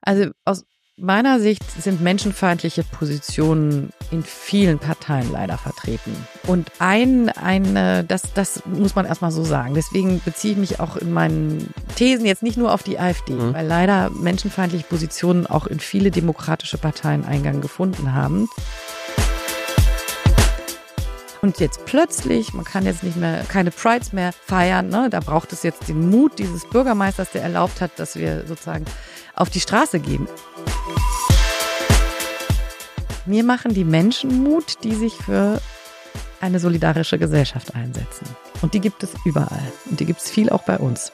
Also aus meiner Sicht sind menschenfeindliche Positionen in vielen Parteien leider vertreten. Und das muss man erstmal so sagen. Deswegen beziehe ich mich auch in meinen Thesen jetzt nicht nur auf die AfD, weil leider menschenfeindliche Positionen auch in viele demokratische Parteien Eingang gefunden haben. Und jetzt plötzlich, man kann jetzt nicht mehr, keine Prides mehr feiern, ne? Da braucht es jetzt den Mut dieses Bürgermeisters, der erlaubt hat, dass wir sozusagen auf die Straße gehen. Mir machen die Menschen Mut, die sich für eine solidarische Gesellschaft einsetzen. Und die gibt es überall. Und die gibt es viel auch bei uns.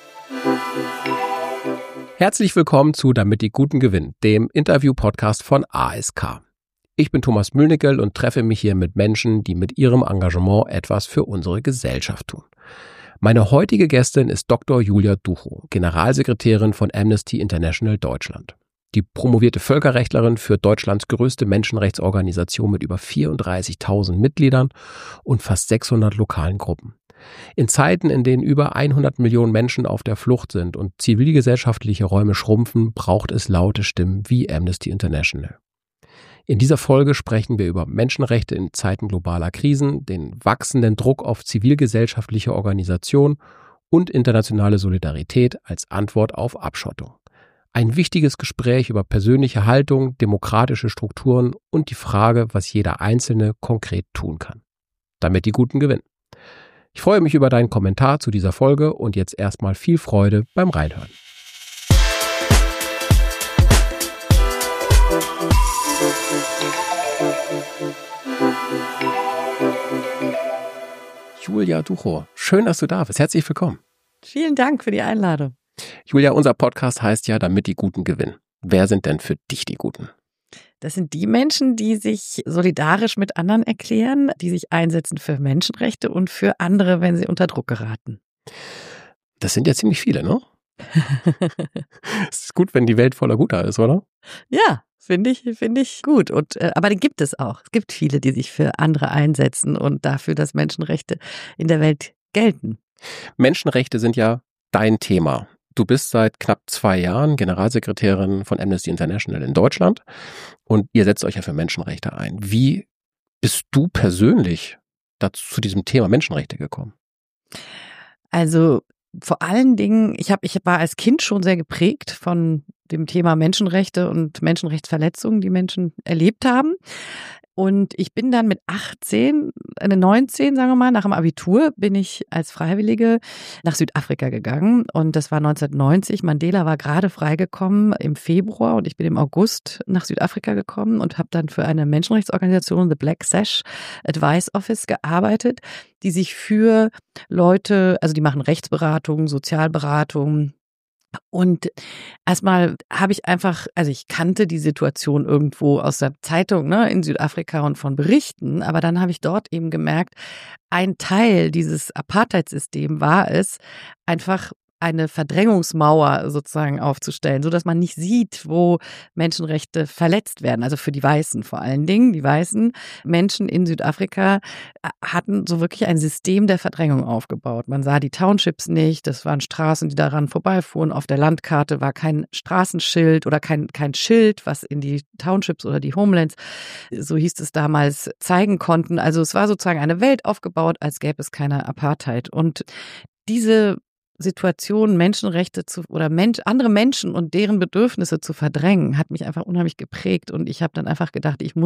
Herzlich willkommen zu Damit die Guten gewinnen, dem Interview-Podcast von ASK. Ich bin Thomas Mühlnickel und treffe mich hier mit Menschen, die mit ihrem Engagement etwas für unsere Gesellschaft tun. Meine heutige Gästin ist Dr. Julia Duchow, Generalsekretärin von Amnesty International Deutschland. Die promovierte Völkerrechtlerin für Deutschlands größte Menschenrechtsorganisation mit über 34.000 Mitgliedern und fast 600 lokalen Gruppen. In Zeiten, in denen über 100 Millionen Menschen auf der Flucht sind und zivilgesellschaftliche Räume schrumpfen, braucht es laute Stimmen wie Amnesty International. In dieser Folge sprechen wir über Menschenrechte in Zeiten globaler Krisen, den wachsenden Druck auf zivilgesellschaftliche Organisationen und internationale Solidarität als Antwort auf Abschottung. Ein wichtiges Gespräch über persönliche Haltung, demokratische Strukturen und die Frage, was jeder Einzelne konkret tun kann. Damit die Guten gewinnen. Ich freue mich über deinen Kommentar zu dieser Folge und jetzt erstmal viel Freude beim Reinhören. Julia Duchow, schön, dass du da bist. Herzlich willkommen. Vielen Dank für die Einladung. Julia, unser Podcast heißt ja, damit die Guten gewinnen. Wer sind denn für dich die Guten? Das sind die Menschen, die sich solidarisch mit anderen erklären, die sich einsetzen für Menschenrechte und für andere, wenn sie unter Druck geraten. Das sind ja ziemlich viele, ne? Es ist gut, wenn die Welt voller Guter ist, oder? Ja, finde ich gut. Aber den gibt es auch. Es gibt viele, die sich für andere einsetzen und dafür, dass Menschenrechte in der Welt gelten. Menschenrechte sind ja dein Thema. Du bist seit knapp 2 Jahren Generalsekretärin von Amnesty International in Deutschland und ihr setzt euch ja für Menschenrechte ein. Wie bist du persönlich dazu zu diesem Thema Menschenrechte gekommen? Also vor allen Dingen, ich war als Kind schon sehr geprägt von dem Thema Menschenrechte und Menschenrechtsverletzungen, die Menschen erlebt haben. Und ich bin dann mit 19, sagen wir mal, nach dem Abitur bin ich als Freiwillige nach Südafrika gegangen. Und das war 1990. Mandela war gerade freigekommen im Februar und ich bin im August nach Südafrika gekommen und habe dann für eine Menschenrechtsorganisation, The Black Sash Advice Office, gearbeitet, die sich für Leute, also die machen Rechtsberatung, Sozialberatung. Und erstmal habe ich ich kannte die Situation irgendwo aus der Zeitung, ne, in Südafrika und von Berichten, aber dann habe ich dort eben gemerkt, ein Teil dieses Apartheidssystems war es, einfach eine Verdrängungsmauer sozusagen aufzustellen, so dass man nicht sieht, wo Menschenrechte verletzt werden. Also für die Weißen vor allen Dingen. Die weißen Menschen in Südafrika hatten so wirklich ein System der Verdrängung aufgebaut. Man sah die Townships nicht, das waren Straßen, die daran vorbeifuhren. Auf der Landkarte war kein Straßenschild oder kein Schild, was in die Townships oder die Homelands, so hieß es damals, zeigen konnten. Also es war sozusagen eine Welt aufgebaut, als gäbe es keine Apartheid. Und diese Situation, Menschenrechte andere Menschen und deren Bedürfnisse zu verdrängen, hat mich einfach unheimlich geprägt. Und ich habe dann einfach gedacht, ich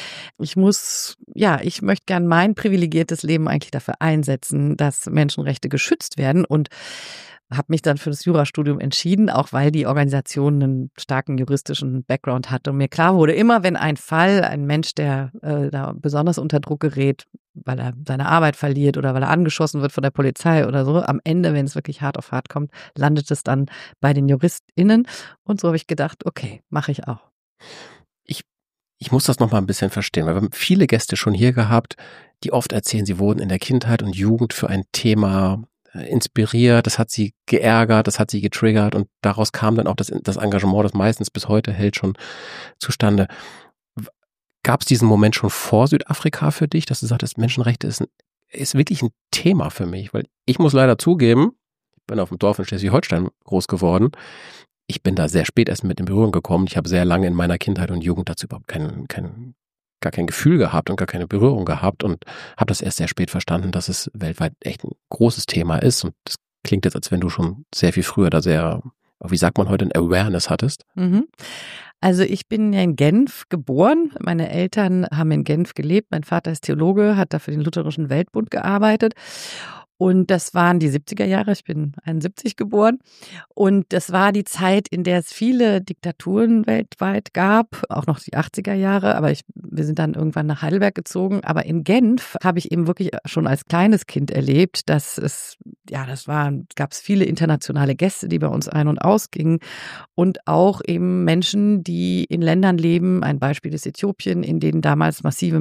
möchte gern mein privilegiertes Leben eigentlich dafür einsetzen, dass Menschenrechte geschützt werden, und habe mich dann für das Jurastudium entschieden, auch weil die Organisation einen starken juristischen Background hatte. Und mir klar wurde, immer wenn ein Mensch, der da besonders unter Druck gerät, weil er seine Arbeit verliert oder weil er angeschossen wird von der Polizei oder so, am Ende, wenn es wirklich hart auf hart kommt, landet es dann bei den JuristInnen. Und so habe ich gedacht, okay, mache ich auch. Ich muss das nochmal ein bisschen verstehen, weil wir haben viele Gäste schon hier gehabt, die oft erzählen, sie wurden in der Kindheit und Jugend für ein Thema inspiriert, das hat sie geärgert, das hat sie getriggert und daraus kam dann auch das Engagement, das meistens bis heute hält, schon zustande. Gab es diesen Moment schon vor Südafrika für dich, dass du sagtest, Menschenrechte ist wirklich ein Thema für mich? Weil ich muss leider zugeben, ich bin auf dem Dorf in Schleswig-Holstein groß geworden, ich bin da sehr spät erst mit in Berührung gekommen. Ich habe sehr lange in meiner Kindheit und Jugend dazu überhaupt gar kein Gefühl gehabt und gar keine Berührung gehabt und habe das erst sehr spät verstanden, dass es weltweit echt ein großes Thema ist. Und das klingt jetzt, als wenn du schon sehr viel früher da sehr, wie sagt man heute, ein Awareness hattest. Mhm. Also ich bin ja in Genf geboren. Meine Eltern haben in Genf gelebt. Mein Vater ist Theologe, hat da für den Lutherischen Weltbund gearbeitet. Und das waren die 70er Jahre. Ich bin 71 geboren. Und das war die Zeit, in der es viele Diktaturen weltweit gab, auch noch die 80er Jahre. Aber wir sind dann irgendwann nach Heidelberg gezogen. Aber in Genf habe ich eben wirklich schon als kleines Kind erlebt, dass gab es viele internationale Gäste, die bei uns ein- und ausgingen. Und auch eben Menschen, die in Ländern leben, ein Beispiel ist Äthiopien, in denen damals massive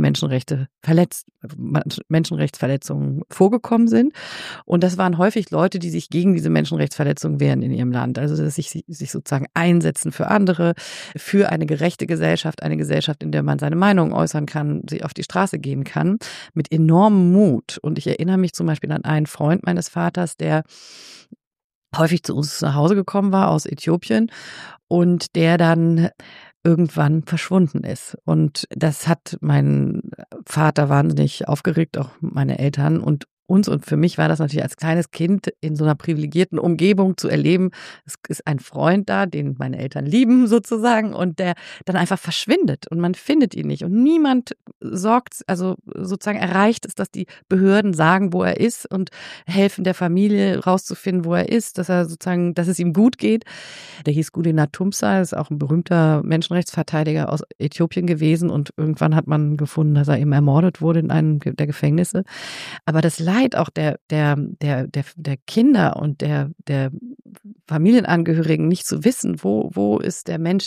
Menschenrechtsverletzungen vorgekommen sind. Und das waren häufig Leute, die sich gegen diese Menschenrechtsverletzungen wehren in ihrem Land. Also dass sich sozusagen einsetzen für andere, für eine gerechte Gesellschaft, eine Gesellschaft, in der man seine Meinung äußern kann, sich auf die Straße gehen kann, mit enormem Mut. Und ich erinnere mich zum Beispiel an einen Freund meines Vaters, der häufig zu uns nach Hause gekommen war aus Äthiopien und der dann irgendwann verschwunden ist. Und das hat meinen Vater wahnsinnig aufgeregt, auch meine Eltern und uns. Und für mich war das natürlich als kleines Kind in so einer privilegierten Umgebung zu erleben, es ist ein Freund da, den meine Eltern lieben sozusagen und der dann einfach verschwindet und man findet ihn nicht und niemand also sozusagen erreicht es, dass die Behörden sagen, wo er ist und helfen der Familie rauszufinden, wo er ist, dass es ihm gut geht. Der hieß Gudi Natumsa, ist auch ein berühmter Menschenrechtsverteidiger aus Äthiopien gewesen und irgendwann hat man gefunden, dass er eben ermordet wurde in einem der Gefängnisse. Aber das Leid auch der Kinder und der Familienangehörigen nicht zu wissen, wo ist der Mensch,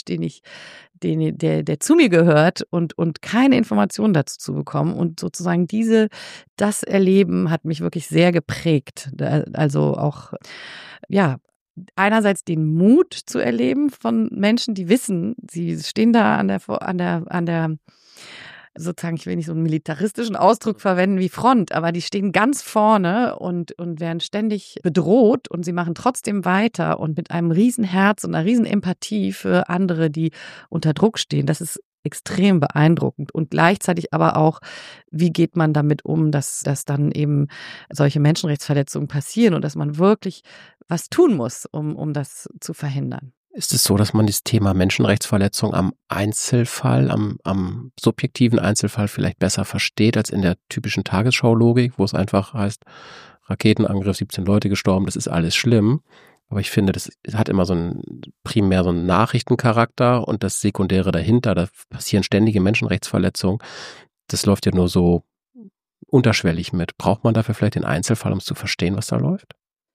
der zu mir gehört und keine Informationen dazu zu bekommen und sozusagen das Erleben hat mich wirklich sehr geprägt. Also auch, ja, einerseits den Mut zu erleben von Menschen, die wissen, sie stehen da an der sozusagen, ich will nicht so einen militaristischen Ausdruck verwenden wie Front, aber die stehen ganz vorne und werden ständig bedroht und sie machen trotzdem weiter und mit einem riesen Herz und einer riesen Empathie für andere, die unter Druck stehen. Das ist extrem beeindruckend und gleichzeitig aber auch, wie geht man damit um, dass dann eben solche Menschenrechtsverletzungen passieren und dass man wirklich was tun muss, um das zu verhindern. Ist es so, dass man das Thema Menschenrechtsverletzung am Einzelfall, am subjektiven Einzelfall vielleicht besser versteht als in der typischen Tagesschau-Logik, wo es einfach heißt, Raketenangriff, 17 Leute gestorben, das ist alles schlimm. Aber ich finde, das hat immer primär so einen Nachrichtencharakter und das Sekundäre dahinter, da passieren ständige Menschenrechtsverletzungen. Das läuft ja nur so unterschwellig mit. Braucht man dafür vielleicht den Einzelfall, um es zu verstehen, was da läuft?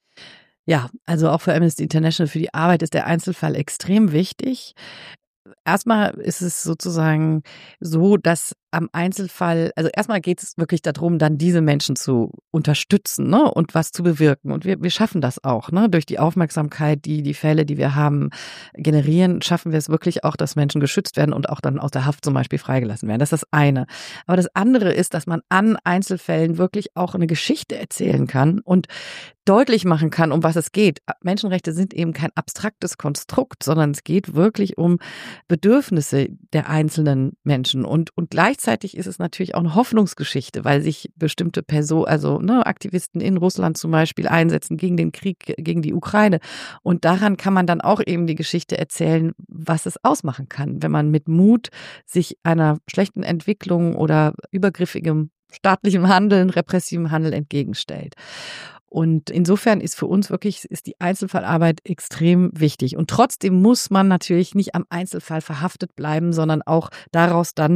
Ja, also auch für Amnesty International, für die Arbeit ist der Einzelfall extrem wichtig. Erstmal ist es sozusagen so, dass am Einzelfall, also erstmal geht es wirklich darum, dann diese Menschen zu unterstützen, ne, und was zu bewirken. Und wir schaffen das auch, ne, durch die Aufmerksamkeit, die Fälle, die wir haben, generieren, schaffen wir es wirklich auch, dass Menschen geschützt werden und auch dann aus der Haft zum Beispiel freigelassen werden. Das ist das eine. Aber das andere ist, dass man an Einzelfällen wirklich auch eine Geschichte erzählen kann und deutlich machen kann, um was es geht. Menschenrechte sind eben kein abstraktes Konstrukt, sondern es geht wirklich um Bedürfnisse der einzelnen Menschen und gleichzeitig ist es natürlich auch eine Hoffnungsgeschichte, weil sich bestimmte Personen, also Aktivisten in Russland zum Beispiel einsetzen gegen den Krieg, gegen die Ukraine und daran kann man dann auch eben die Geschichte erzählen, was es ausmachen kann, wenn man mit Mut sich einer schlechten Entwicklung oder übergriffigem staatlichem Handeln, repressivem Handeln entgegenstellt. Und insofern ist für uns wirklich, ist die Einzelfallarbeit extrem wichtig. Und trotzdem muss man natürlich nicht am Einzelfall verhaftet bleiben, sondern auch daraus dann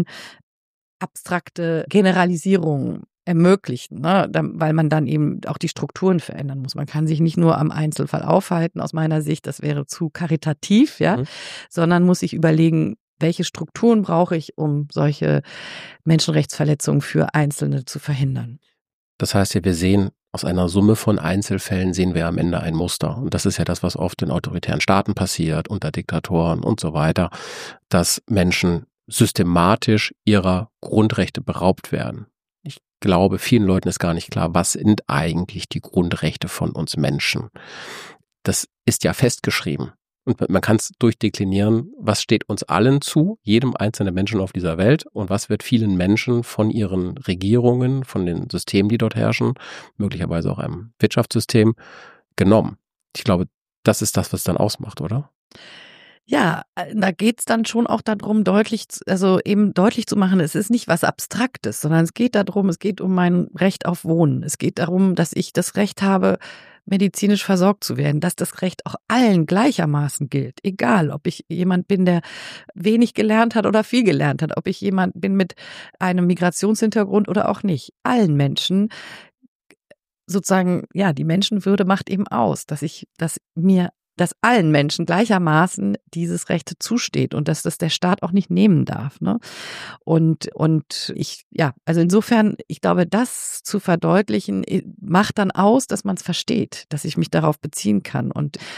abstrakte Generalisierungen ermöglichen, ne? Weil man dann eben auch die Strukturen verändern muss. Man kann sich nicht nur am Einzelfall aufhalten, aus meiner Sicht, das wäre zu karitativ, ja, sondern muss sich überlegen, welche Strukturen brauche ich, um solche Menschenrechtsverletzungen für Einzelne zu verhindern. Das heißt ja, wir sehen aus einer Summe von Einzelfällen sehen wir am Ende ein Muster. Und das ist ja das, was oft in autoritären Staaten passiert, unter Diktatoren und so weiter, dass Menschen systematisch ihrer Grundrechte beraubt werden. Ich glaube, vielen Leuten ist gar nicht klar, was sind eigentlich die Grundrechte von uns Menschen. Das ist ja festgeschrieben. Und man kann es durchdeklinieren, was steht uns allen zu, jedem einzelnen Menschen auf dieser Welt und was wird vielen Menschen von ihren Regierungen, von den Systemen, die dort herrschen, möglicherweise auch einem Wirtschaftssystem, genommen. Ich glaube, das ist das, was es dann ausmacht, oder? Ja, da geht's dann schon auch darum, deutlich zu machen, es ist nicht was Abstraktes, sondern es geht um mein Recht auf Wohnen. Es geht darum, dass ich das Recht habe, medizinisch versorgt zu werden, dass das Recht auch allen gleichermaßen gilt. Egal, ob ich jemand bin, der wenig gelernt hat oder viel gelernt hat, ob ich jemand bin mit einem Migrationshintergrund oder auch nicht. Allen Menschen sozusagen, ja, die Menschenwürde macht eben aus, dass allen Menschen gleichermaßen dieses Recht zusteht und dass das der Staat auch nicht nehmen darf, ne? Und also insofern, ich glaube, das zu verdeutlichen, macht dann aus, dass man es versteht, dass ich mich darauf beziehen kann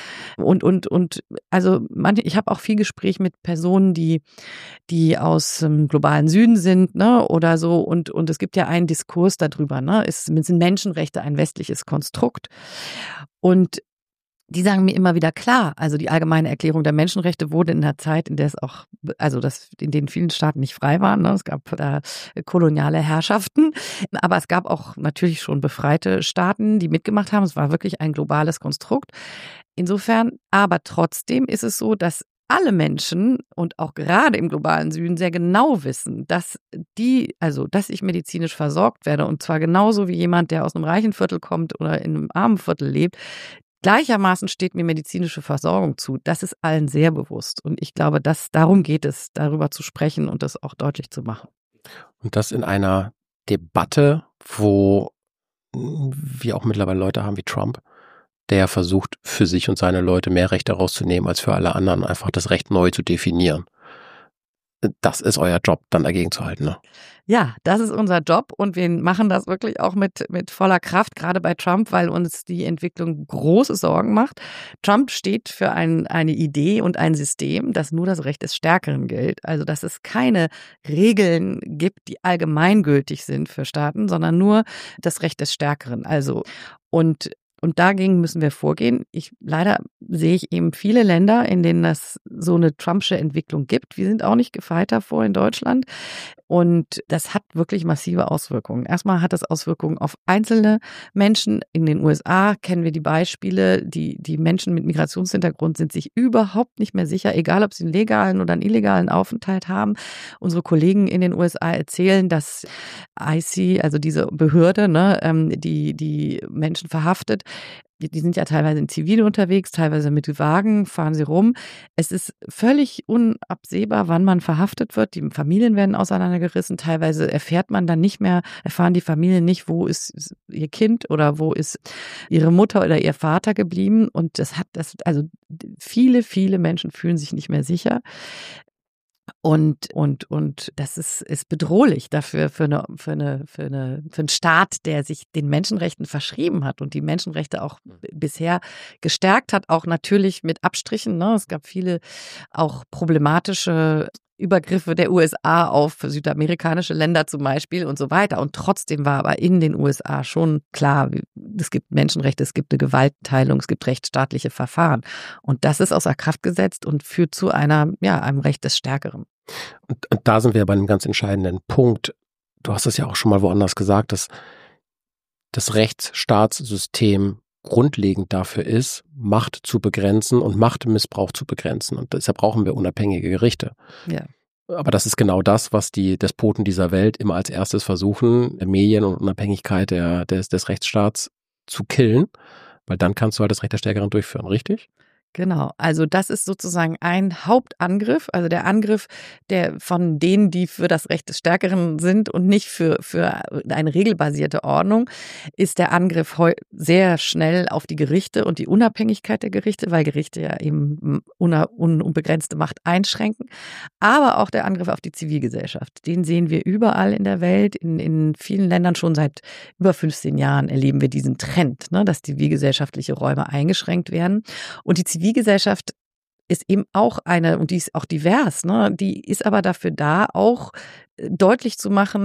ich habe auch viel Gespräch mit Personen, die aus dem globalen Süden sind, ne, oder so, und es gibt ja einen Diskurs darüber, ne, sind Menschenrechte ein westliches Konstrukt? Und die sagen mir immer wieder klar, also die Allgemeine Erklärung der Menschenrechte wurde in der Zeit, in der es auch, in denen vielen Staaten nicht frei waren, ne? Es gab da koloniale Herrschaften, aber es gab auch natürlich schon befreite Staaten, die mitgemacht haben. Es war wirklich ein globales Konstrukt. Insofern, aber trotzdem ist es so, dass alle Menschen und auch gerade im globalen Süden sehr genau wissen, dass ich medizinisch versorgt werde, und zwar genauso wie jemand, der aus einem reichen Viertel kommt oder in einem armen Viertel lebt. Gleichermaßen steht mir medizinische Versorgung zu. Das ist allen sehr bewusst. Und ich glaube, darum geht es, darüber zu sprechen und das auch deutlich zu machen. Und das in einer Debatte, wo wir auch mittlerweile Leute haben wie Trump, der versucht, für sich und seine Leute mehr Rechte rauszunehmen als für alle anderen, einfach das Recht neu zu definieren. Das ist euer Job, dann dagegen zu halten, ne? Ja, das ist unser Job und wir machen das wirklich auch mit voller Kraft, gerade bei Trump, weil uns die Entwicklung große Sorgen macht. Trump steht für eine Idee und ein System, das nur das Recht des Stärkeren gilt. Also, dass es keine Regeln gibt, die allgemeingültig sind für Staaten, sondern nur das Recht des Stärkeren. Also, und dagegen müssen wir vorgehen. Leider sehe ich eben viele Länder, in denen das so eine Trumpsche Entwicklung gibt. Wir sind auch nicht gefeit davor in Deutschland. Und das hat wirklich massive Auswirkungen. Erstmal hat das Auswirkungen auf einzelne Menschen. In den USA kennen wir die Beispiele. Die Menschen mit Migrationshintergrund sind sich überhaupt nicht mehr sicher, egal ob sie einen legalen oder einen illegalen Aufenthalt haben. Unsere Kollegen in den USA erzählen, dass ICE, also diese Behörde, ne, die Menschen verhaftet, die sind ja teilweise in Zivil unterwegs, teilweise mit Wagen fahren sie rum. Es ist völlig unabsehbar, wann man verhaftet wird. Die Familien werden auseinandergerissen. Teilweise erfahren die Familien nicht, wo ist ihr Kind oder wo ist ihre Mutter oder ihr Vater geblieben. Und also viele, viele Menschen fühlen sich nicht mehr sicher. Und das ist bedrohlich dafür für einen Staat, der sich den Menschenrechten verschrieben hat und die Menschenrechte auch bisher gestärkt hat, auch natürlich mit Abstrichen, ne? Es gab viele auch problematische Übergriffe der USA auf südamerikanische Länder zum Beispiel und so weiter. Und trotzdem war aber in den USA schon klar, es gibt Menschenrechte, es gibt eine Gewaltenteilung, es gibt rechtsstaatliche Verfahren. Und das ist außer Kraft gesetzt und führt zu einem Recht des Stärkeren. Und da sind wir bei einem ganz entscheidenden Punkt. Du hast es ja auch schon mal woanders gesagt, dass das Rechtsstaatssystem grundlegend dafür ist, Macht zu begrenzen und Machtmissbrauch zu begrenzen. Und deshalb brauchen wir unabhängige Gerichte. Ja. Aber das ist genau das, was die Despoten dieser Welt immer als erstes versuchen, Medien und Unabhängigkeit des Rechtsstaats zu killen, weil dann kannst du halt das Recht der Stärkeren durchführen, richtig? Genau, also das ist sozusagen ein Hauptangriff, also der Angriff von denen, die für das Recht des Stärkeren sind und nicht für eine regelbasierte Ordnung, ist der Angriff sehr schnell auf die Gerichte und die Unabhängigkeit der Gerichte, weil Gerichte ja eben unbegrenzte Macht einschränken, aber auch der Angriff auf die Zivilgesellschaft. Den sehen wir überall in der Welt, in vielen Ländern schon seit über 15 Jahren erleben wir diesen Trend, ne, dass zivilgesellschaftliche Räume eingeschränkt werden. Und die Zivilgesellschaft ist eben auch und die ist auch divers, ne? Die ist aber dafür da, auch deutlich zu machen,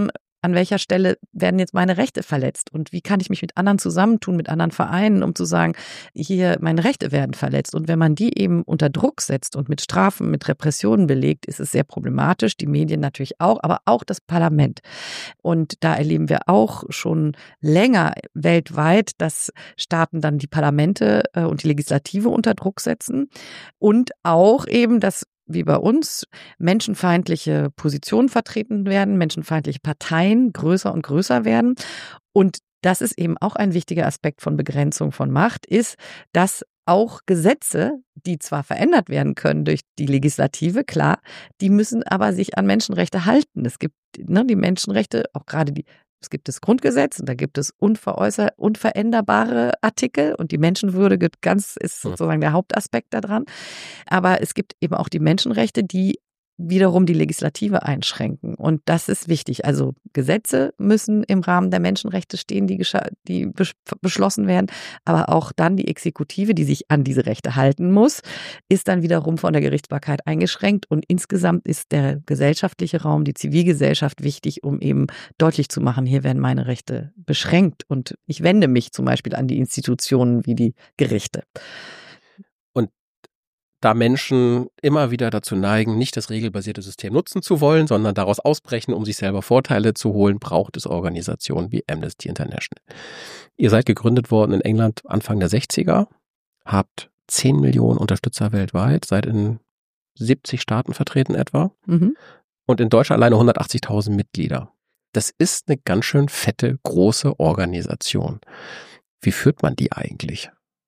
an welcher Stelle werden jetzt meine Rechte verletzt und wie kann ich mich mit anderen zusammentun, mit anderen Vereinen, um zu sagen, hier meine Rechte werden verletzt. Und wenn man die eben unter Druck setzt und mit Strafen, mit Repressionen belegt, ist es sehr problematisch. Die Medien natürlich auch, aber auch das Parlament. Und da erleben wir auch schon länger weltweit, dass Staaten dann die Parlamente und die Legislative unter Druck setzen und auch eben, dass wie bei uns menschenfeindliche Positionen vertreten werden, menschenfeindliche Parteien größer und größer werden. Und das ist eben auch ein wichtiger Aspekt von Begrenzung von Macht, ist, dass auch Gesetze, die zwar verändert werden können durch die Legislative, klar, die müssen aber sich an Menschenrechte halten. Es gibt die Menschenrechte, auch gerade es gibt das Grundgesetz und da gibt es unveränderbare Artikel und die Menschenwürde ist sozusagen der Hauptaspekt daran. Aber es gibt eben auch die Menschenrechte, die wiederum die Legislative einschränken. Und das ist wichtig. Also Gesetze müssen im Rahmen der Menschenrechte stehen, die beschlossen werden. Aber auch dann die Exekutive, die sich an diese Rechte halten muss, ist dann wiederum von der Gerichtsbarkeit eingeschränkt. Und insgesamt ist der gesellschaftliche Raum, die Zivilgesellschaft wichtig, um eben deutlich zu machen, hier werden meine Rechte beschränkt. Und ich wende mich zum Beispiel an die Institutionen wie die Gerichte. Da Menschen immer wieder dazu neigen, nicht das regelbasierte System nutzen zu wollen, sondern daraus ausbrechen, um sich selber Vorteile zu holen, braucht es Organisationen wie Amnesty International. Ihr seid gegründet worden in England Anfang der 60er, habt 10 Millionen Unterstützer weltweit, seid in 70 Staaten vertreten etwa und in Deutschland alleine 180.000 Mitglieder. Das ist eine ganz schön fette, große Organisation. Wie führt man die eigentlich?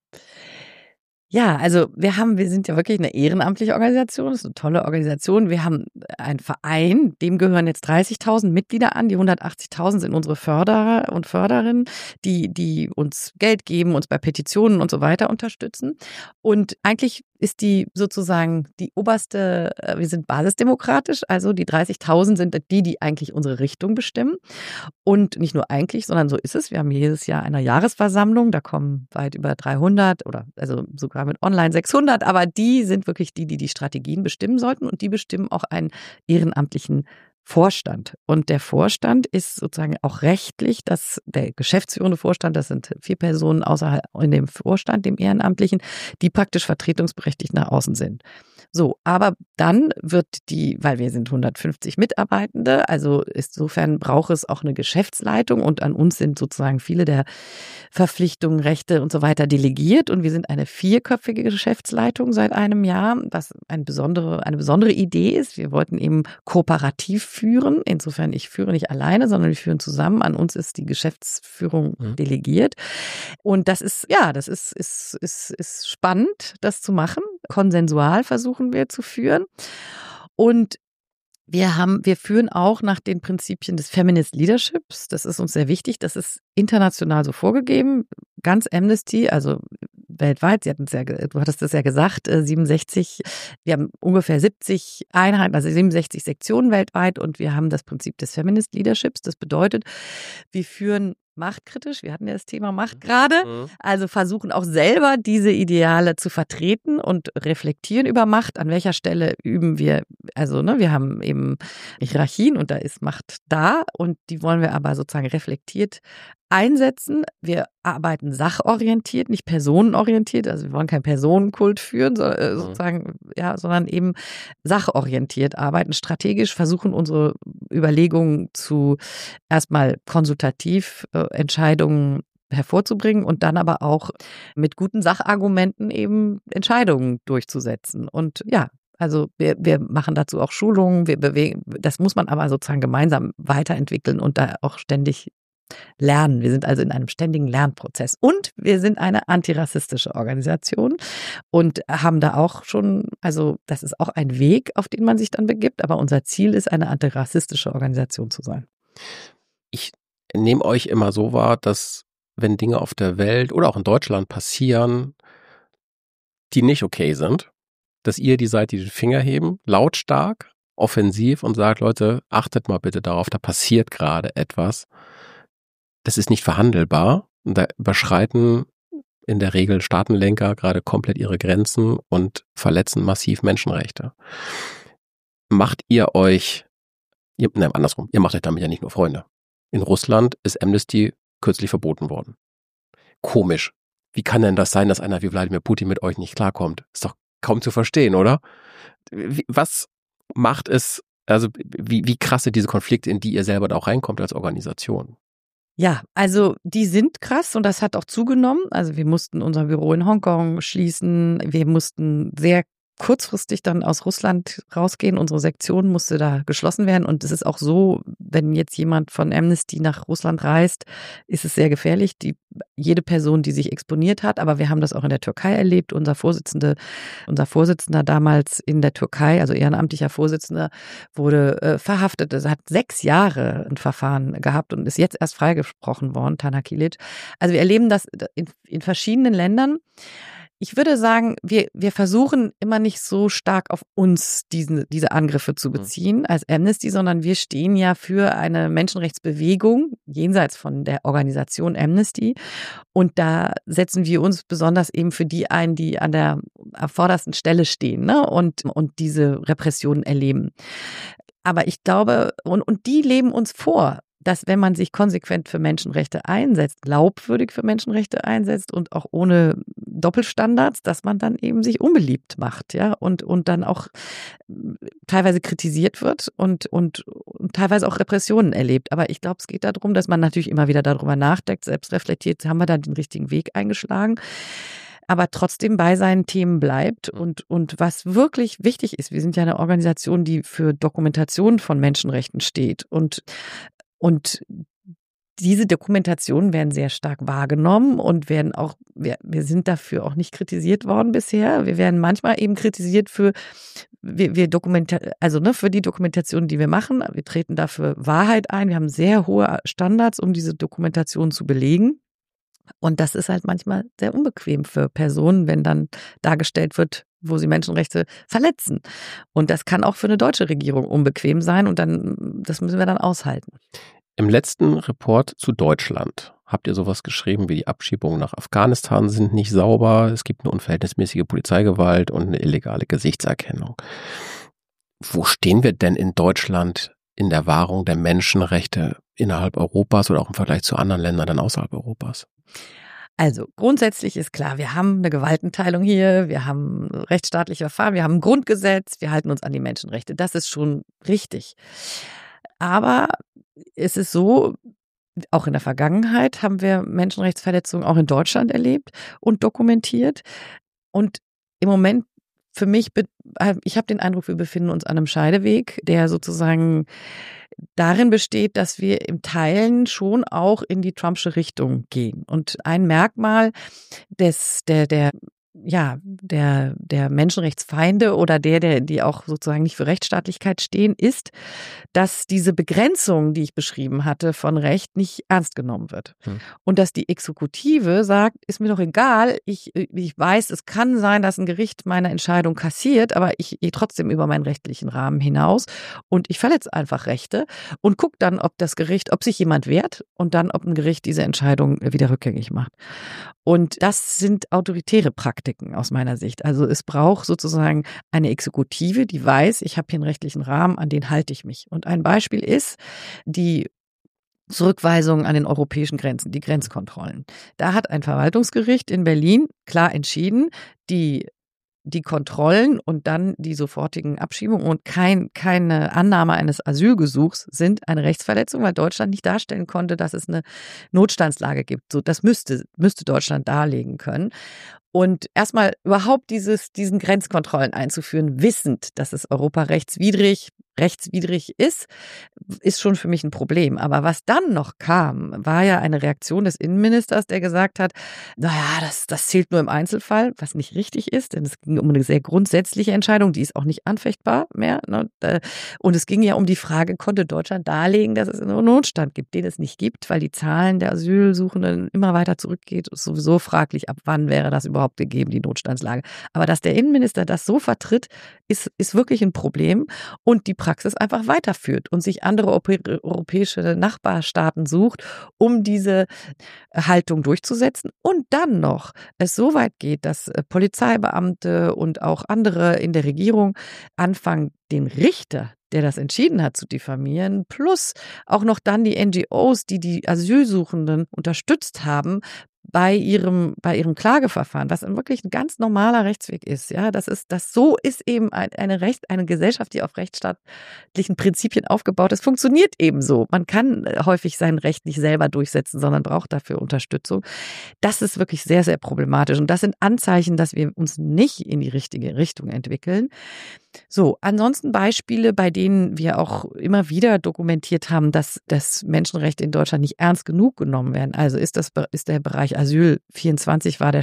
Ja, also wir sind ja wirklich eine ehrenamtliche Organisation, das ist eine tolle Organisation. Wir haben einen Verein, dem gehören jetzt 30.000 Mitglieder an, die 180.000 sind unsere Förderer und Förderinnen, die uns Geld geben, uns bei Petitionen und so weiter unterstützen. Und eigentlich ist die sozusagen die oberste, wir sind basisdemokratisch, also die 30.000 sind die eigentlich unsere Richtung bestimmen. Und nicht nur eigentlich, sondern so ist es. Wir haben jedes Jahr eine Jahresversammlung, da kommen weit über 300 oder also sogar mit online 600, aber die sind wirklich die Strategien bestimmen sollten und die bestimmen auch einen ehrenamtlichen Vorstand. Und der Vorstand ist sozusagen auch rechtlich, der geschäftsführende Vorstand, das sind 4 Personen außerhalb in dem Vorstand, dem Ehrenamtlichen, die praktisch vertretungsberechtigt nach außen sind. So, aber dann weil wir sind 150 Mitarbeitende, also insofern braucht es auch eine Geschäftsleitung und an uns sind sozusagen viele der Verpflichtungen, Rechte und so weiter delegiert und wir sind eine 4-köpfige Geschäftsleitung seit einem Jahr, was eine besondere Idee ist. Wir wollten eben kooperativ führen. Insofern, ich führe nicht alleine, sondern wir führen zusammen. An uns ist die Geschäftsführung delegiert. Und das ist spannend, das zu machen. Konsensual versuchen wir zu führen. Und wir führen auch nach den Prinzipien des Feminist Leaderships. Das ist uns sehr wichtig. Das ist international so vorgegeben. Ganz Amnesty, also weltweit, du hattest das ja gesagt, 67, wir haben ungefähr 70 Einheiten, also 67 Sektionen weltweit und wir haben das Prinzip des Feminist Leaderships. Das bedeutet, wir führen machtkritisch, wir hatten ja das Thema Macht gerade, also versuchen auch selber diese Ideale zu vertreten und reflektieren über Macht. An welcher Stelle üben wir, also wir haben eben Hierarchien und da ist Macht da und die wollen wir aber sozusagen reflektiert einsetzen. Wir arbeiten sachorientiert, nicht personenorientiert, also wir wollen keinen Personenkult führen, sondern eben sachorientiert arbeiten, strategisch versuchen unsere Überlegungen erstmal konsultativ Entscheidungen hervorzubringen und dann aber auch mit guten Sachargumenten eben Entscheidungen durchzusetzen. Und ja, also wir machen dazu auch Schulungen, das muss man aber sozusagen gemeinsam weiterentwickeln und da auch ständig lernen. Wir sind also in einem ständigen Lernprozess und wir sind eine antirassistische Organisation und haben da auch schon, also das ist auch ein Weg, auf den man sich dann begibt, aber unser Ziel ist, eine antirassistische Organisation zu sein. Ich nehme euch immer so wahr, dass wenn Dinge auf der Welt oder auch in Deutschland passieren, die nicht okay sind, dass ihr die seid, die den Finger heben, lautstark, offensiv und sagt, Leute, achtet mal bitte darauf, da passiert gerade etwas. Das ist nicht verhandelbar und da überschreiten in der Regel Staatenlenker gerade komplett ihre Grenzen und verletzen massiv Menschenrechte. Ihr macht euch damit ja nicht nur Freunde. In Russland ist Amnesty kürzlich verboten worden. Komisch. Wie kann denn das sein, dass einer wie Wladimir Putin mit euch nicht klarkommt? Ist doch kaum zu verstehen, oder? Was macht es, also wie krass sind diese Konflikte, in die ihr selber da auch reinkommt als Organisation? Ja, also die sind krass und das hat auch zugenommen. Also wir mussten unser Büro in Hongkong schließen. Wir mussten sehr kurzfristig dann aus Russland rausgehen. Unsere Sektion musste da geschlossen werden. Und es ist auch so, wenn jetzt jemand von Amnesty nach Russland reist, ist es sehr gefährlich. Jede Person, die sich exponiert hat, aber wir haben das auch in der Türkei erlebt. Unser Vorsitzender damals in der Türkei, also ehrenamtlicher Vorsitzender, wurde verhaftet. Er hat 6 Jahre ein Verfahren gehabt und ist jetzt erst freigesprochen worden, Taner Kilic. Also wir erleben das in verschiedenen Ländern. Ich würde sagen, wir versuchen immer nicht so stark auf uns diese Angriffe zu beziehen als Amnesty, sondern wir stehen ja für eine Menschenrechtsbewegung jenseits von der Organisation Amnesty. Und da setzen wir uns besonders eben für die ein, die an der vordersten Stelle stehen, ne? und diese Repressionen erleben. Aber ich glaube, und die leben uns vor, dass wenn man sich konsequent für Menschenrechte einsetzt, glaubwürdig für Menschenrechte einsetzt und auch ohne Doppelstandards, dass man dann eben sich unbeliebt macht, ja, und dann auch teilweise kritisiert wird und teilweise auch Repressionen erlebt. Aber ich glaube, es geht darum, dass man natürlich immer wieder darüber nachdenkt, selbst reflektiert, haben wir da den richtigen Weg eingeschlagen, aber trotzdem bei seinen Themen bleibt. Und was wirklich wichtig ist, wir sind ja eine Organisation, die für Dokumentation von Menschenrechten steht. Und diese Dokumentationen werden sehr stark wahrgenommen und werden auch, wir sind dafür auch nicht kritisiert worden bisher. Wir werden manchmal eben kritisiert für die Dokumentation, die wir machen. Wir treten dafür Wahrheit ein. Wir haben sehr hohe Standards, um diese Dokumentation zu belegen. Und das ist halt manchmal sehr unbequem für Personen, wenn dann dargestellt wird, wo sie Menschenrechte verletzen. Und das kann auch für eine deutsche Regierung unbequem sein und das müssen wir dann aushalten. Im letzten Report zu Deutschland habt ihr sowas geschrieben wie: Die Abschiebungen nach Afghanistan sind nicht sauber, es gibt eine unverhältnismäßige Polizeigewalt und eine illegale Gesichtserkennung. Wo stehen wir denn in Deutschland in der Wahrung der Menschenrechte innerhalb Europas oder auch im Vergleich zu anderen Ländern dann außerhalb Europas? Also grundsätzlich ist klar, wir haben eine Gewaltenteilung hier, wir haben rechtsstaatliche Verfahren, wir haben ein Grundgesetz, wir halten uns an die Menschenrechte. Das ist schon richtig. Aber es ist so, auch in der Vergangenheit haben wir Menschenrechtsverletzungen auch in Deutschland erlebt und dokumentiert. Und im Moment für mich, ich habe den Eindruck, wir befinden uns an einem Scheideweg, der sozusagen darin besteht, dass wir im Teilen schon auch in die Trumpsche Richtung gehen. Und ein Merkmal der Menschenrechtsfeinde oder die auch sozusagen nicht für Rechtsstaatlichkeit stehen, ist, dass diese Begrenzung, die ich beschrieben hatte, von Recht nicht ernst genommen wird. Und dass die Exekutive sagt, ist mir doch egal, ich weiß, es kann sein, dass ein Gericht meine Entscheidung kassiert, aber ich gehe trotzdem über meinen rechtlichen Rahmen hinaus und ich verletze einfach Rechte und gucke dann, ob sich jemand wehrt und dann, ob ein Gericht diese Entscheidung wieder rückgängig macht. Und das sind autoritäre Praktiken aus meiner Sicht. Also es braucht sozusagen eine Exekutive, die weiß, ich habe hier einen rechtlichen Rahmen, an den halte ich mich. Und ein Beispiel ist die Zurückweisung an den europäischen Grenzen, die Grenzkontrollen. Da hat ein Verwaltungsgericht in Berlin klar entschieden, die Kontrollen und dann die sofortigen Abschiebungen und keine Annahme eines Asylgesuchs sind eine Rechtsverletzung, weil Deutschland nicht darstellen konnte, dass es eine Notstandslage gibt. So, das müsste Deutschland darlegen können. Und erstmal überhaupt diesen Grenzkontrollen einzuführen, wissend, dass es europarechtswidrig ist schon für mich ein Problem. Aber was dann noch kam, war ja eine Reaktion des Innenministers, der gesagt hat, naja, das zählt nur im Einzelfall, was nicht richtig ist, denn es ging um eine sehr grundsätzliche Entscheidung, die ist auch nicht anfechtbar mehr. Ne? Und es ging ja um die Frage, konnte Deutschland darlegen, dass es einen Notstand gibt, den es nicht gibt, weil die Zahlen der Asylsuchenden immer weiter zurückgeht. Ist sowieso fraglich, ab wann wäre das überhaupt gegeben, die Notstandslage. Aber dass der Innenminister das so vertritt, ist wirklich ein Problem. Und die Praxis einfach weiterführt und sich andere europäische Nachbarstaaten sucht, um diese Haltung durchzusetzen und dann noch es so weit geht, dass Polizeibeamte und auch andere in der Regierung anfangen, den Richter, der das entschieden hat, zu diffamieren, plus auch noch dann die NGOs, die die Asylsuchenden unterstützt haben, bei ihrem Klageverfahren, was wirklich ein ganz normaler Rechtsweg ist, ja, so ist eben eine Gesellschaft, die auf rechtsstaatlichen Prinzipien aufgebaut ist, funktioniert eben so. Man kann häufig sein Recht nicht selber durchsetzen, sondern braucht dafür Unterstützung. Das ist wirklich sehr, sehr problematisch und das sind Anzeichen, dass wir uns nicht in die richtige Richtung entwickeln. So, ansonsten Beispiele, bei denen wir auch immer wieder dokumentiert haben, dass Menschenrechte in Deutschland nicht ernst genug genommen werden. Also ist der Bereich Asyl 24 war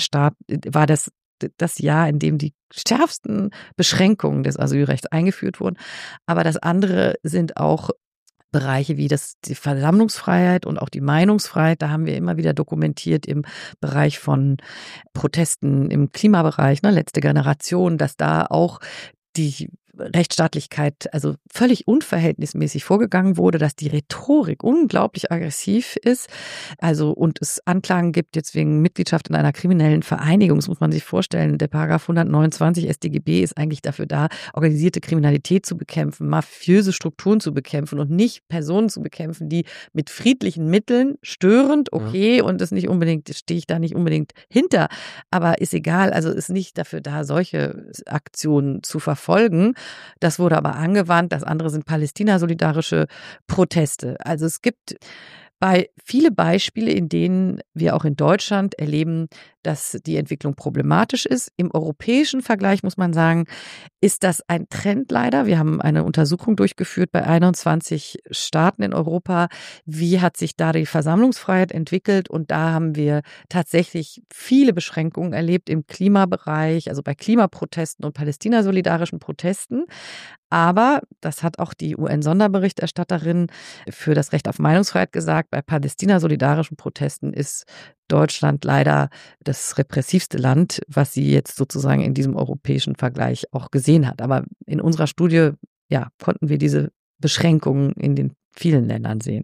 das Jahr, in dem die schärfsten Beschränkungen des Asylrechts eingeführt wurden. Aber das andere sind auch Bereiche wie die Versammlungsfreiheit und auch die Meinungsfreiheit. Da haben wir immer wieder dokumentiert im Bereich von Protesten im Klimabereich, letzte Generation, dass da auch die Rechtsstaatlichkeit also völlig unverhältnismäßig vorgegangen wurde, dass die Rhetorik unglaublich aggressiv ist, also und es Anklagen gibt jetzt wegen Mitgliedschaft in einer kriminellen Vereinigung, das muss man sich vorstellen, der Paragraph 129 StGB ist eigentlich dafür da, organisierte Kriminalität zu bekämpfen, mafiöse Strukturen zu bekämpfen und nicht Personen zu bekämpfen, die mit friedlichen Mitteln störend, okay, und das nicht unbedingt, stehe ich da nicht unbedingt hinter, aber ist egal, also ist nicht dafür da, solche Aktionen zu verfolgen. Das wurde aber angewandt. Das andere sind palästinasolidarische Proteste. Also es gibt viele Beispiele, in denen wir auch in Deutschland erleben, dass die Entwicklung problematisch ist. Im europäischen Vergleich muss man sagen, ist das ein Trend leider. Wir haben eine Untersuchung durchgeführt bei 21 Staaten in Europa. Wie hat sich da die Versammlungsfreiheit entwickelt? Und da haben wir tatsächlich viele Beschränkungen erlebt im Klimabereich, also bei Klimaprotesten und palästinasolidarischen Protesten. Aber, das hat auch die UN-Sonderberichterstatterin für das Recht auf Meinungsfreiheit gesagt, bei palästinasolidarischen Protesten ist Deutschland leider das repressivste Land, was sie jetzt sozusagen in diesem europäischen Vergleich auch gesehen hat. Aber in unserer Studie, konnten wir diese Beschränkungen in den vielen Ländern sehen.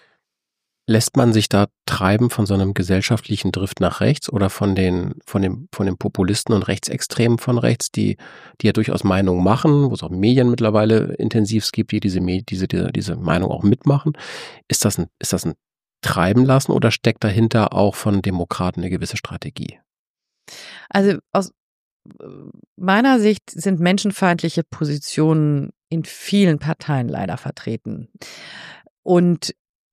Lässt man sich da treiben von so einem gesellschaftlichen Drift nach rechts oder von den Populisten und Rechtsextremen von rechts, die ja durchaus Meinungen machen, wo es auch Medien mittlerweile intensiv gibt, die diese Meinung auch mitmachen? Ist das ein Treiben lassen oder steckt dahinter auch von Demokraten eine gewisse Strategie? Also aus meiner Sicht sind menschenfeindliche Positionen in vielen Parteien leider vertreten. Und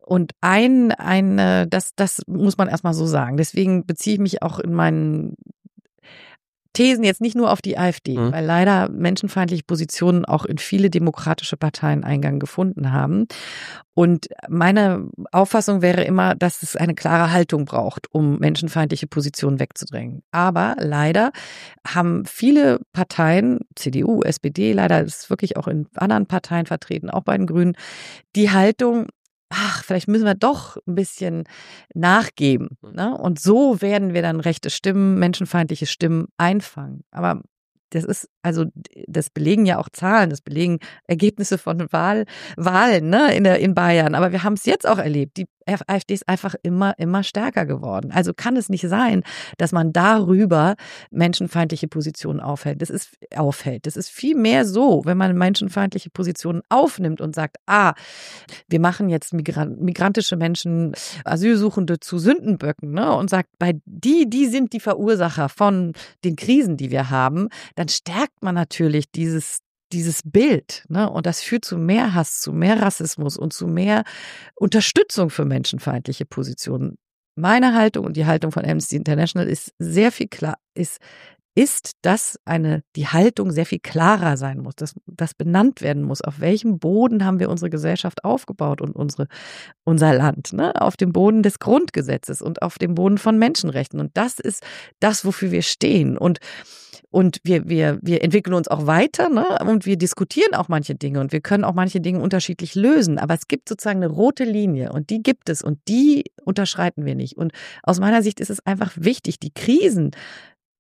das muss man erstmal so sagen. Deswegen beziehe ich mich auch in meinen Thesen jetzt nicht nur auf die AfD, weil leider menschenfeindliche Positionen auch in viele demokratische Parteien Eingang gefunden haben. Und meine Auffassung wäre immer, dass es eine klare Haltung braucht, um menschenfeindliche Positionen wegzudrängen. Aber leider haben viele Parteien, CDU, SPD, leider ist es wirklich auch in anderen Parteien vertreten, auch bei den Grünen, die Haltung, vielleicht müssen wir doch ein bisschen nachgeben. Ne? Und so werden wir dann rechte Stimmen, menschenfeindliche Stimmen einfangen. Aber das belegen ja auch Zahlen, das belegen Ergebnisse von Wahlen in Bayern. Aber wir haben es jetzt auch erlebt. Die AfD ist einfach immer stärker geworden. Also kann es nicht sein, dass man darüber menschenfeindliche Positionen aufhält. Das ist viel mehr so, wenn man menschenfeindliche Positionen aufnimmt und sagt, wir machen jetzt migrantische Menschen, Asylsuchende zu Sündenböcken, und sagt, die sind die Verursacher von den Krisen, die wir haben, dann stärkt man natürlich dieses Bild, und das führt zu mehr Hass, zu mehr Rassismus und zu mehr Unterstützung für menschenfeindliche Positionen. Meine Haltung und die Haltung von Amnesty International ist sehr viel klar, dass die Haltung sehr viel klarer sein muss, dass das benannt werden muss. Auf welchem Boden haben wir unsere Gesellschaft aufgebaut und unser Land? Auf dem Boden des Grundgesetzes und auf dem Boden von Menschenrechten. Und das ist das, wofür wir stehen. Und wir entwickeln uns auch weiter, und wir diskutieren auch manche Dinge und wir können auch manche Dinge unterschiedlich lösen. Aber es gibt sozusagen eine rote Linie und die gibt es und die unterschreiten wir nicht. Und aus meiner Sicht ist es einfach wichtig, die Krisen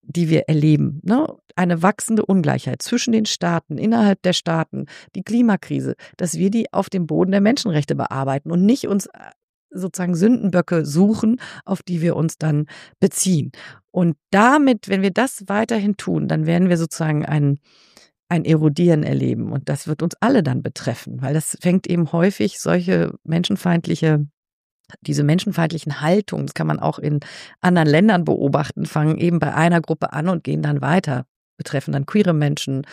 die wir erleben, ne? Eine wachsende Ungleichheit zwischen den Staaten, innerhalb der Staaten, die Klimakrise, dass wir die auf dem Boden der Menschenrechte bearbeiten und nicht uns sozusagen Sündenböcke suchen, auf die wir uns dann beziehen. Und damit, wenn wir das weiterhin tun, dann werden wir sozusagen ein Erodieren erleben. Und das wird uns alle dann betreffen, weil das fängt eben häufig diese menschenfeindlichen Haltungen, das kann man auch in anderen Ländern beobachten, fangen eben bei einer Gruppe an und gehen dann weiter, betreffen dann queere Menschen,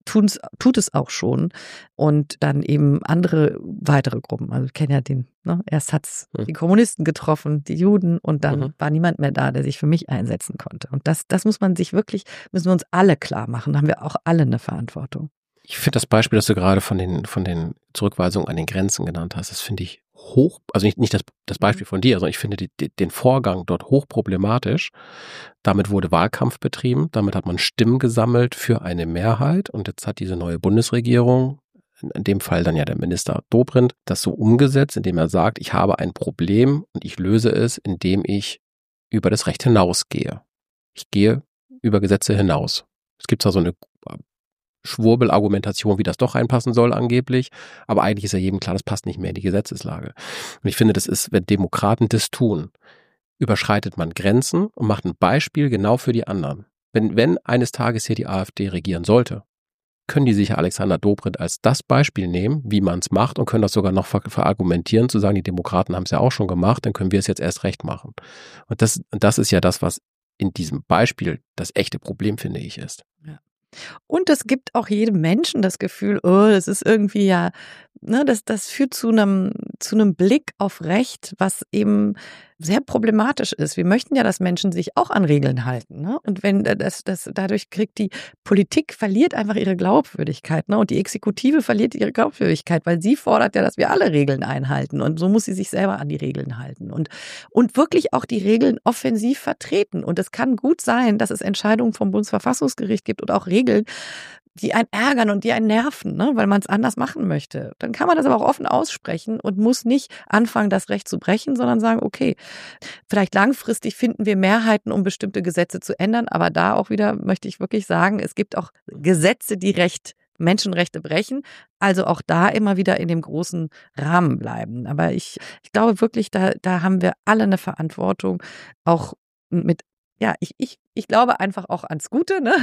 tut es auch schon und dann eben weitere Gruppen. Also ich kenne ja erst hat es die Kommunisten getroffen, die Juden und dann war niemand mehr da, der sich für mich einsetzen konnte. Und das müssen wir uns alle klar machen, da haben wir auch alle eine Verantwortung. Ich finde das Beispiel, das du gerade von den Zurückweisungen an den Grenzen genannt hast, das finde ich also nicht das Beispiel von dir, sondern ich finde den Vorgang dort hochproblematisch. Damit wurde Wahlkampf betrieben, damit hat man Stimmen gesammelt für eine Mehrheit und jetzt hat diese neue Bundesregierung, in dem Fall dann ja der Minister Dobrindt, das so umgesetzt, indem er sagt, ich habe ein Problem und ich löse es, indem ich über das Recht hinausgehe. Ich gehe über Gesetze hinaus. Es gibt zwar so eine Schwurbelargumentation, wie das doch reinpassen soll angeblich, aber eigentlich ist ja jedem klar, das passt nicht mehr in die Gesetzeslage. Und ich finde, das ist, wenn Demokraten das tun, überschreitet man Grenzen und macht ein Beispiel genau für die anderen. Wenn eines Tages hier die AfD regieren sollte, können die sich Alexander Dobrindt als das Beispiel nehmen, wie man es macht und können das sogar noch verargumentieren, zu sagen, die Demokraten haben es ja auch schon gemacht, dann können wir es jetzt erst recht machen. Und das ist ja das, was in diesem Beispiel das echte Problem, finde ich, ist. Ja. Und es gibt auch jedem Menschen das Gefühl, das ist irgendwie ja, ne, das führt zu einem Blick auf Recht, was eben sehr problematisch ist. Wir möchten ja, dass Menschen sich auch an Regeln halten, ne? Und wenn dadurch kriegt die Politik verliert einfach ihre Glaubwürdigkeit, ne? Und die Exekutive verliert ihre Glaubwürdigkeit, weil sie fordert ja, dass wir alle Regeln einhalten. Und so muss sie sich selber an die Regeln halten und wirklich auch die Regeln offensiv vertreten. Und es kann gut sein, dass es Entscheidungen vom Bundesverfassungsgericht gibt und auch Regeln, die einen ärgern und die einen nerven, ne, weil man es anders machen möchte. Dann kann man das aber auch offen aussprechen und muss nicht anfangen, das Recht zu brechen, sondern sagen, okay, vielleicht langfristig finden wir Mehrheiten, um bestimmte Gesetze zu ändern, aber da auch wieder möchte ich wirklich sagen, es gibt auch Gesetze, die Menschenrechte brechen, also auch da immer wieder in dem großen Rahmen bleiben. Aber ich glaube wirklich, da haben wir alle eine Verantwortung, auch mit, ja, ich glaube einfach auch ans Gute, ne?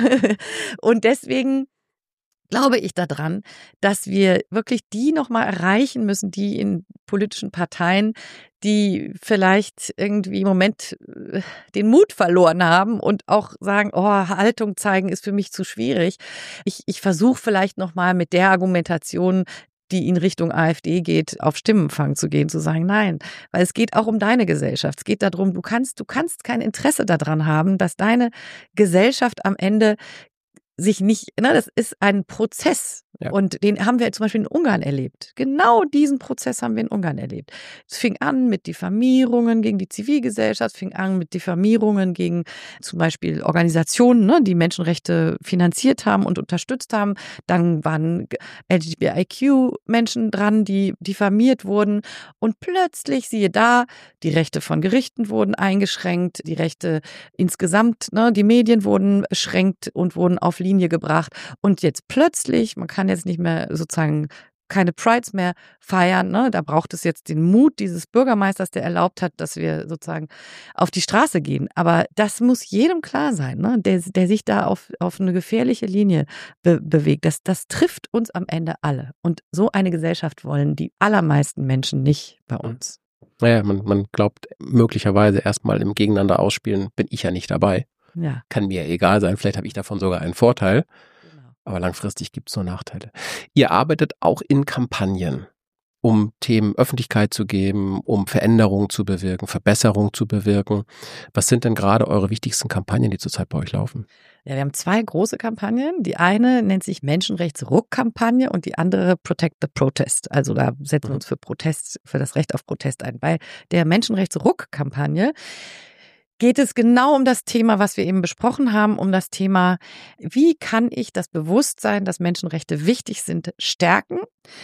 Und deswegen glaube ich daran, dass wir wirklich die nochmal erreichen müssen, die in politischen Parteien, die vielleicht irgendwie im Moment den Mut verloren haben und auch sagen, Haltung zeigen ist für mich zu schwierig. Ich versuche vielleicht nochmal mit der Argumentation, die in Richtung AfD geht, auf Stimmenfang zu gehen, zu sagen, nein, weil es geht auch um deine Gesellschaft. Es geht darum, du kannst kein Interesse daran haben, dass deine Gesellschaft am Ende sich nicht, das ist ein Prozess. Ja. Und den haben wir zum Beispiel in Ungarn erlebt. Genau diesen Prozess haben wir in Ungarn erlebt. Es fing an mit Diffamierungen gegen die Zivilgesellschaft, fing an mit Diffamierungen gegen zum Beispiel Organisationen, die Menschenrechte finanziert haben und unterstützt haben. Dann waren LGBTIQ-Menschen dran, die diffamiert wurden. Und plötzlich, siehe da, die Rechte von Gerichten wurden eingeschränkt, die Rechte insgesamt, die Medien wurden beschränkt und wurden auf Linie gebracht. Und jetzt plötzlich, man kann jetzt nicht mehr sozusagen keine Prides mehr feiern, ne? Da braucht es jetzt den Mut dieses Bürgermeisters, der erlaubt hat, dass wir sozusagen auf die Straße gehen. Aber das muss jedem klar sein, ne? Der sich da auf eine gefährliche Linie bewegt. Das trifft uns am Ende alle. Und so eine Gesellschaft wollen die allermeisten Menschen nicht bei uns. Naja, man glaubt möglicherweise erstmal im Gegeneinander ausspielen, bin ich ja nicht dabei. Ja. Kann mir egal sein, vielleicht habe ich davon sogar einen Vorteil. Aber langfristig gibt es nur Nachteile. Ihr arbeitet auch in Kampagnen, um Themen Öffentlichkeit zu geben, um Veränderungen zu bewirken, Verbesserungen zu bewirken. Was sind denn gerade eure wichtigsten Kampagnen, die zurzeit bei euch laufen? Ja, wir haben 2 große Kampagnen. Die eine nennt sich Menschenrechtsruck-Kampagne und die andere Protect the Protest. Also da setzen wir uns für das Recht auf Protest ein. Bei der Menschenrechtsruck-Kampagne geht es genau um das Thema, was wir eben besprochen haben, um das Thema, wie kann ich das Bewusstsein, dass Menschenrechte wichtig sind, stärken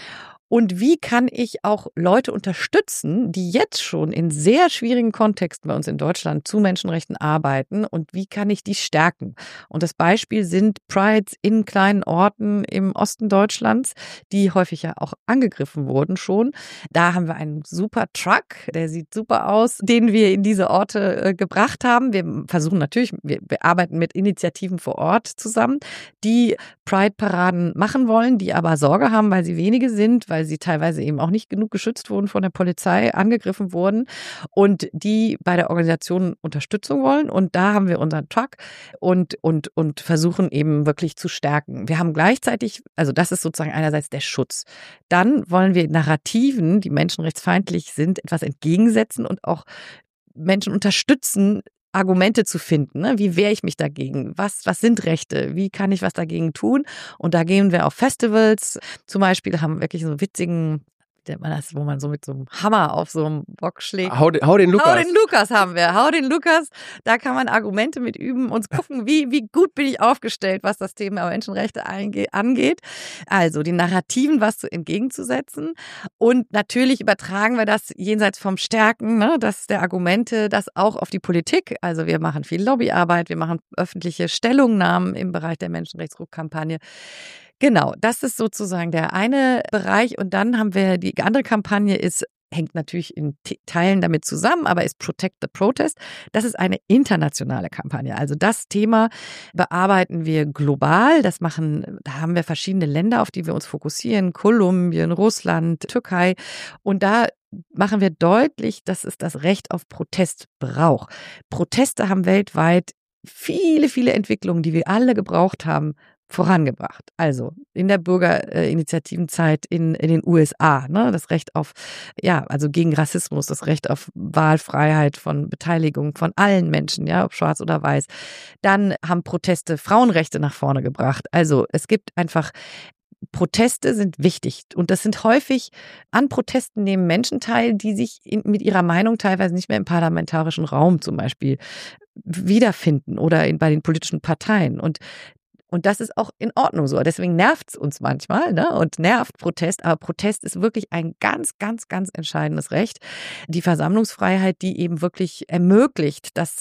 Und wie kann ich auch Leute unterstützen, die jetzt schon in sehr schwierigen Kontexten bei uns in Deutschland zu Menschenrechten arbeiten und wie kann ich die stärken? Und das Beispiel sind Prides in kleinen Orten im Osten Deutschlands, die häufig ja auch angegriffen wurden schon. Da haben wir einen super Truck, der sieht super aus, den wir in diese Orte gebracht haben. Wir versuchen natürlich, wir arbeiten mit Initiativen vor Ort zusammen, die Pride-Paraden machen wollen, die aber Sorge haben, weil sie wenige sind, weil sie teilweise eben auch nicht genug geschützt wurden von der Polizei, angegriffen wurden und die bei der Organisation Unterstützung wollen. Und da haben wir unseren Truck und versuchen eben wirklich zu stärken. Wir haben gleichzeitig, also das ist sozusagen einerseits der Schutz. Dann wollen wir Narrativen, die menschenrechtsfeindlich sind, etwas entgegensetzen und auch Menschen unterstützen, Argumente zu finden. Ne? Wie wehre ich mich dagegen? Was sind Rechte? Wie kann ich was dagegen tun? Und da gehen wir auf Festivals. Zum Beispiel haben wir wirklich so witzigen, wie nennt man das, wo man so mit so einem Hammer auf so einem Bock schlägt. Hau den Lukas. Hau den Lukas haben wir. Hau den Lukas. Da kann man Argumente mit üben und gucken, wie gut bin ich aufgestellt, was das Thema Menschenrechte angeht. Also die Narrativen was entgegenzusetzen. Und natürlich übertragen wir das jenseits vom Stärken, ne, der Argumente, das auch auf die Politik. Also wir machen viel Lobbyarbeit, wir machen öffentliche Stellungnahmen im Bereich der Menschenrechtsruck-Kampagne. Genau, das ist sozusagen der eine Bereich. Und dann haben wir die andere Kampagne hängt natürlich in Teilen damit zusammen, aber ist Protect the Protest. Das ist eine internationale Kampagne. Also das Thema bearbeiten wir global. Da haben wir verschiedene Länder, auf die wir uns fokussieren. Kolumbien, Russland, Türkei. Und da machen wir deutlich, dass es das Recht auf Protest braucht. Proteste haben weltweit viele, viele Entwicklungen, die wir alle gebraucht haben, vorangebracht. Also in der Bürgerinitiativenzeit in den USA, ne, das Recht auf, also gegen Rassismus, das Recht auf Wahlfreiheit von Beteiligung von allen Menschen, ja, ob schwarz oder weiß. Dann haben Proteste Frauenrechte nach vorne gebracht. Also es gibt einfach Proteste sind wichtig und das sind häufig, an Protesten nehmen Menschen teil, die sich mit ihrer Meinung teilweise nicht mehr im parlamentarischen Raum zum Beispiel wiederfinden oder bei den politischen Parteien und das ist auch in Ordnung so. Deswegen nervt es uns manchmal, ne? Und nervt Protest. Aber Protest ist wirklich ein ganz, ganz, ganz entscheidendes Recht. Die Versammlungsfreiheit, die eben wirklich ermöglicht, dass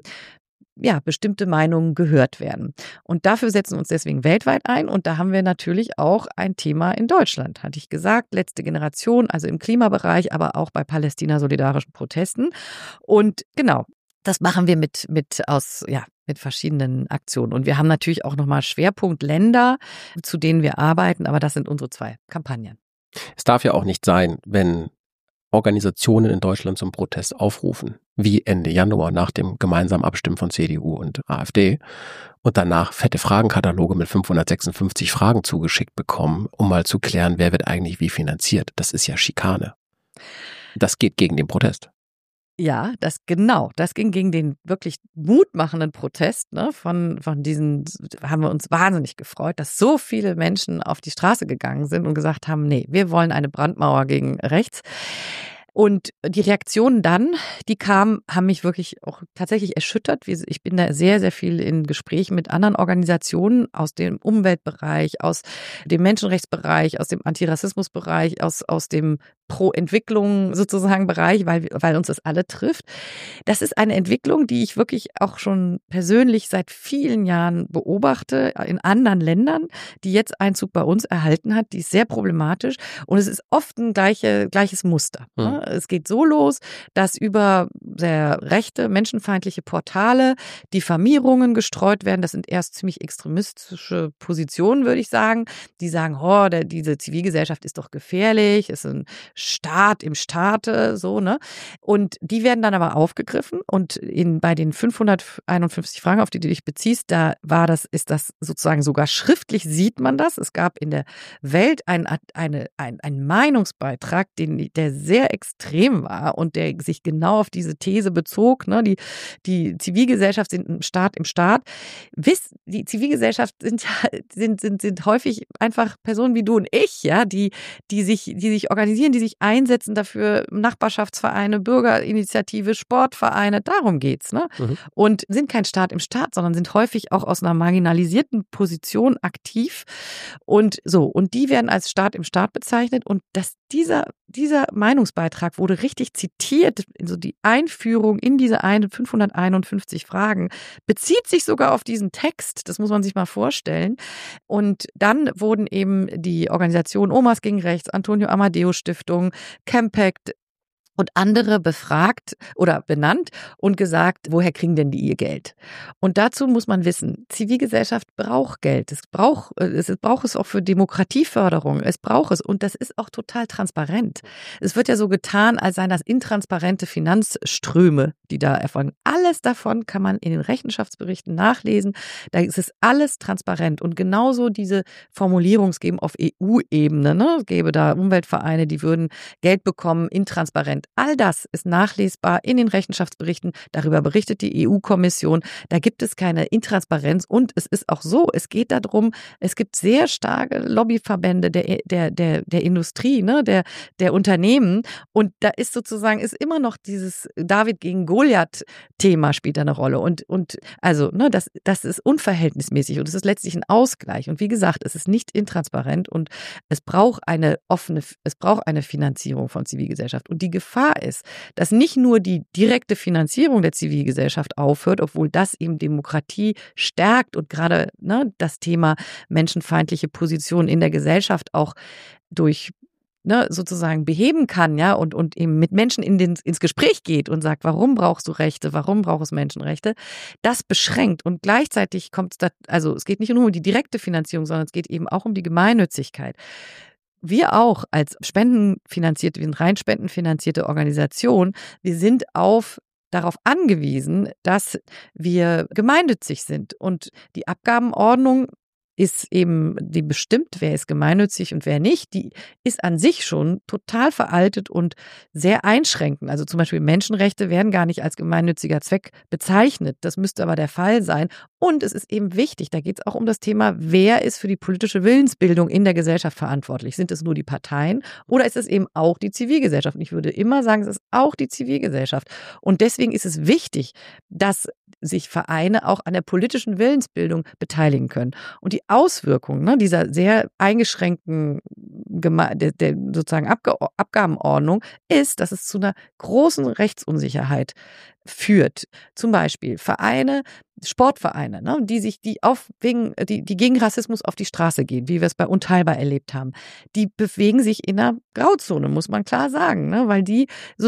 bestimmte Meinungen gehört werden. Und dafür setzen wir uns deswegen weltweit ein. Und da haben wir natürlich auch ein Thema in Deutschland, hatte ich gesagt. Letzte Generation, also im Klimabereich, aber auch bei Palästina-solidarischen Protesten. Und genau, das machen wir mit verschiedenen Aktionen. Und wir haben natürlich auch nochmal Schwerpunktländer, zu denen wir arbeiten, aber das sind unsere 2 Kampagnen. Es darf ja auch nicht sein, wenn Organisationen in Deutschland zum Protest aufrufen, wie Ende Januar nach dem gemeinsamen Abstimmen von CDU und AfD und danach fette Fragenkataloge mit 556 Fragen zugeschickt bekommen, um mal zu klären, wer wird eigentlich wie finanziert. Das ist ja Schikane. Das geht gegen den Protest. Ja, das ging gegen den wirklich mutmachenden Protest, ne, von diesen, haben wir uns wahnsinnig gefreut, dass so viele Menschen auf die Straße gegangen sind und gesagt haben, nee, wir wollen eine Brandmauer gegen rechts. Und die Reaktionen dann, die kamen, haben mich wirklich auch tatsächlich erschüttert. Ich bin da sehr, sehr viel in Gesprächen mit anderen Organisationen aus dem Umweltbereich, aus dem Menschenrechtsbereich, aus dem Antirassismusbereich, aus dem Pro-Entwicklung sozusagen Bereich, weil uns das alle trifft. Das ist eine Entwicklung, die ich wirklich auch schon persönlich seit vielen Jahren beobachte in anderen Ländern, die jetzt Einzug bei uns erhalten hat. Die ist sehr problematisch und es ist oft ein gleiches Muster. Mhm. Es geht so los, dass über sehr rechte, menschenfeindliche Portale Diffamierungen gestreut werden. Das sind erst ziemlich extremistische Positionen, würde ich sagen. Die sagen, diese Zivilgesellschaft ist doch gefährlich, ist ein Staat im Staate, so, ne? Und die werden dann aber aufgegriffen und bei den 551 Fragen, auf die du dich beziehst, ist das sozusagen sogar schriftlich sieht man das. Es gab in der Welt einen Meinungsbeitrag, der sehr extrem war und der sich genau auf diese These bezog, ne? Die Zivilgesellschaft sind im Staat. Die Zivilgesellschaft sind häufig einfach Personen wie du und ich, ja, die sich organisieren, die sich einsetzen dafür, Nachbarschaftsvereine, Bürgerinitiative, Sportvereine, darum geht's, ne? Und sind kein Staat im Staat, sondern sind häufig auch aus einer marginalisierten Position aktiv und so. Und die werden als Staat im Staat bezeichnet und dieser Meinungsbeitrag wurde richtig zitiert, also die Einführung in diese 551 Fragen bezieht sich sogar auf diesen Text, das muss man sich mal vorstellen. Und dann wurden eben die Organisation Omas gegen Rechts, Antonio Amadeus Stiftung, Campact und andere befragt oder benannt und gesagt, woher kriegen denn die ihr Geld? Und dazu muss man wissen, Zivilgesellschaft braucht Geld. Es braucht es auch für Demokratieförderung. Es braucht es. Und das ist auch total transparent. Es wird ja so getan, als seien das intransparente Finanzströme, die da erfolgen. Alles davon kann man in den Rechenschaftsberichten nachlesen. Da ist es alles transparent. Und genauso diese Formulierung geben auf EU-Ebene, ne? Es gäbe da Umweltvereine, die würden Geld bekommen, intransparent. All das ist nachlesbar in den Rechenschaftsberichten. Darüber berichtet die EU-Kommission. Da gibt es keine Intransparenz. Und es ist auch so, es geht darum, es gibt sehr starke Lobbyverbände der Industrie, ne, der Unternehmen. Und da ist sozusagen, ist immer noch dieses David gegen Goliath-Thema spielt da eine Rolle. Und also, ne, das ist unverhältnismäßig und es ist letztlich ein Ausgleich. Und wie gesagt, es ist nicht intransparent und es braucht eine Finanzierung von Zivilgesellschaft. Und die Gefahr ist, dass nicht nur die direkte Finanzierung der Zivilgesellschaft aufhört, obwohl das eben Demokratie stärkt und gerade, ne, das Thema menschenfeindliche Positionen in der Gesellschaft auch durch, ne, sozusagen beheben kann, ja, und eben mit Menschen ins Gespräch geht und sagt, warum brauchst du Rechte, warum brauchst du Menschenrechte, das beschränkt und gleichzeitig kommt es da, also es geht nicht nur um die direkte Finanzierung, sondern es geht eben auch um die Gemeinnützigkeit. Wir auch als spendenfinanzierte, wir sind rein spendenfinanzierte Organisation, wir sind darauf angewiesen, dass wir gemeinnützig sind und die Abgabenordnung ist eben, die bestimmt, wer ist gemeinnützig und wer nicht, die ist an sich schon total veraltet und sehr einschränkend. Also zum Beispiel Menschenrechte werden gar nicht als gemeinnütziger Zweck bezeichnet. Das müsste aber der Fall sein. Und es ist eben wichtig, da geht es auch um das Thema, wer ist für die politische Willensbildung in der Gesellschaft verantwortlich? Sind es nur die Parteien oder ist es eben auch die Zivilgesellschaft? Und ich würde immer sagen, es ist auch die Zivilgesellschaft. Und deswegen ist es wichtig, dass sich Vereine auch an der politischen Willensbildung beteiligen können. Und die Auswirkungen, ne, dieser sehr eingeschränkten der sozusagen Abgabenordnung ist, dass es zu einer großen Rechtsunsicherheit führt. Zum Beispiel Sportvereine, ne, die gegen Rassismus auf die Straße gehen, wie wir es bei Unteilbar erlebt haben. Die bewegen sich in einer Grauzone, muss man klar sagen, ne, weil sie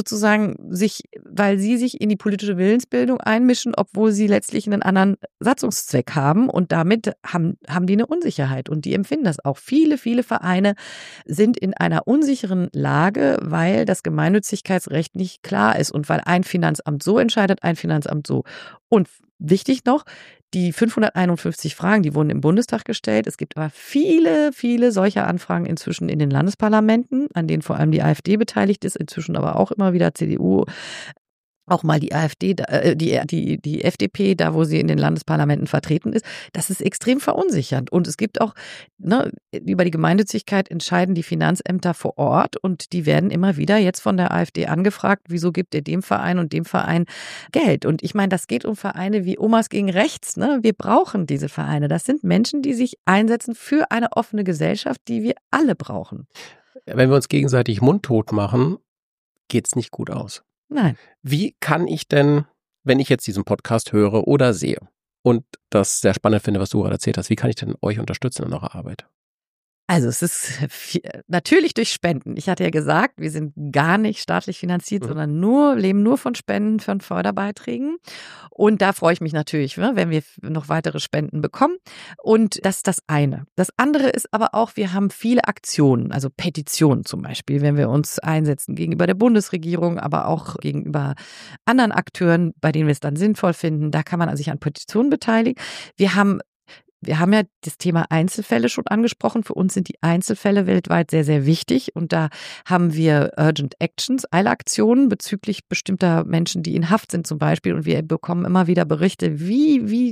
sich in die politische Willensbildung einmischen, obwohl sie letztlich einen anderen Satzungszweck haben und damit haben die eine Unsicherheit und die empfinden das auch. Viele, viele Vereine sind in einer unsicheren Lage, weil das Gemeinnützigkeitsrecht nicht klar ist und weil ein Finanzamt so entscheidet, ein Finanzamt so. Und wichtig noch, die 551 Fragen, die wurden im Bundestag gestellt. Es gibt aber viele, viele solcher Anfragen inzwischen in den Landesparlamenten, an denen vor allem die AfD beteiligt ist, inzwischen aber auch immer wieder CDU, auch mal die AfD, die FDP, da wo sie in den Landesparlamenten vertreten ist. Das ist extrem verunsichernd. Und es gibt auch, ne, über die Gemeinnützigkeit entscheiden die Finanzämter vor Ort und die werden immer wieder jetzt von der AfD angefragt, wieso gibt ihr dem Verein und dem Verein Geld? Und ich meine, das geht um Vereine wie Omas gegen Rechts, ne? Wir brauchen diese Vereine. Das sind Menschen, die sich einsetzen für eine offene Gesellschaft, die wir alle brauchen. Wenn wir uns gegenseitig mundtot machen, geht's nicht gut aus. Nein. Wie kann ich denn, wenn ich jetzt diesen Podcast höre oder sehe und das sehr spannend finde, was du gerade erzählt hast, wie kann ich denn euch unterstützen in eurer Arbeit? Also es ist natürlich durch Spenden. Ich hatte ja gesagt, wir sind gar nicht staatlich finanziert, sondern leben nur von Spenden, von Förderbeiträgen. Und da freue ich mich natürlich, wenn wir noch weitere Spenden bekommen. Und das ist das eine. Das andere ist aber auch, wir haben viele Aktionen, also Petitionen zum Beispiel, wenn wir uns einsetzen gegenüber der Bundesregierung, aber auch gegenüber anderen Akteuren, bei denen wir es dann sinnvoll finden. Da kann man sich an Petitionen beteiligen. Wir haben ja das Thema Einzelfälle schon angesprochen. Für uns sind die Einzelfälle weltweit sehr, sehr wichtig. Und da haben wir Urgent Actions, Eilaktionen bezüglich bestimmter Menschen, die in Haft sind zum Beispiel. Und wir bekommen immer wieder Berichte, wie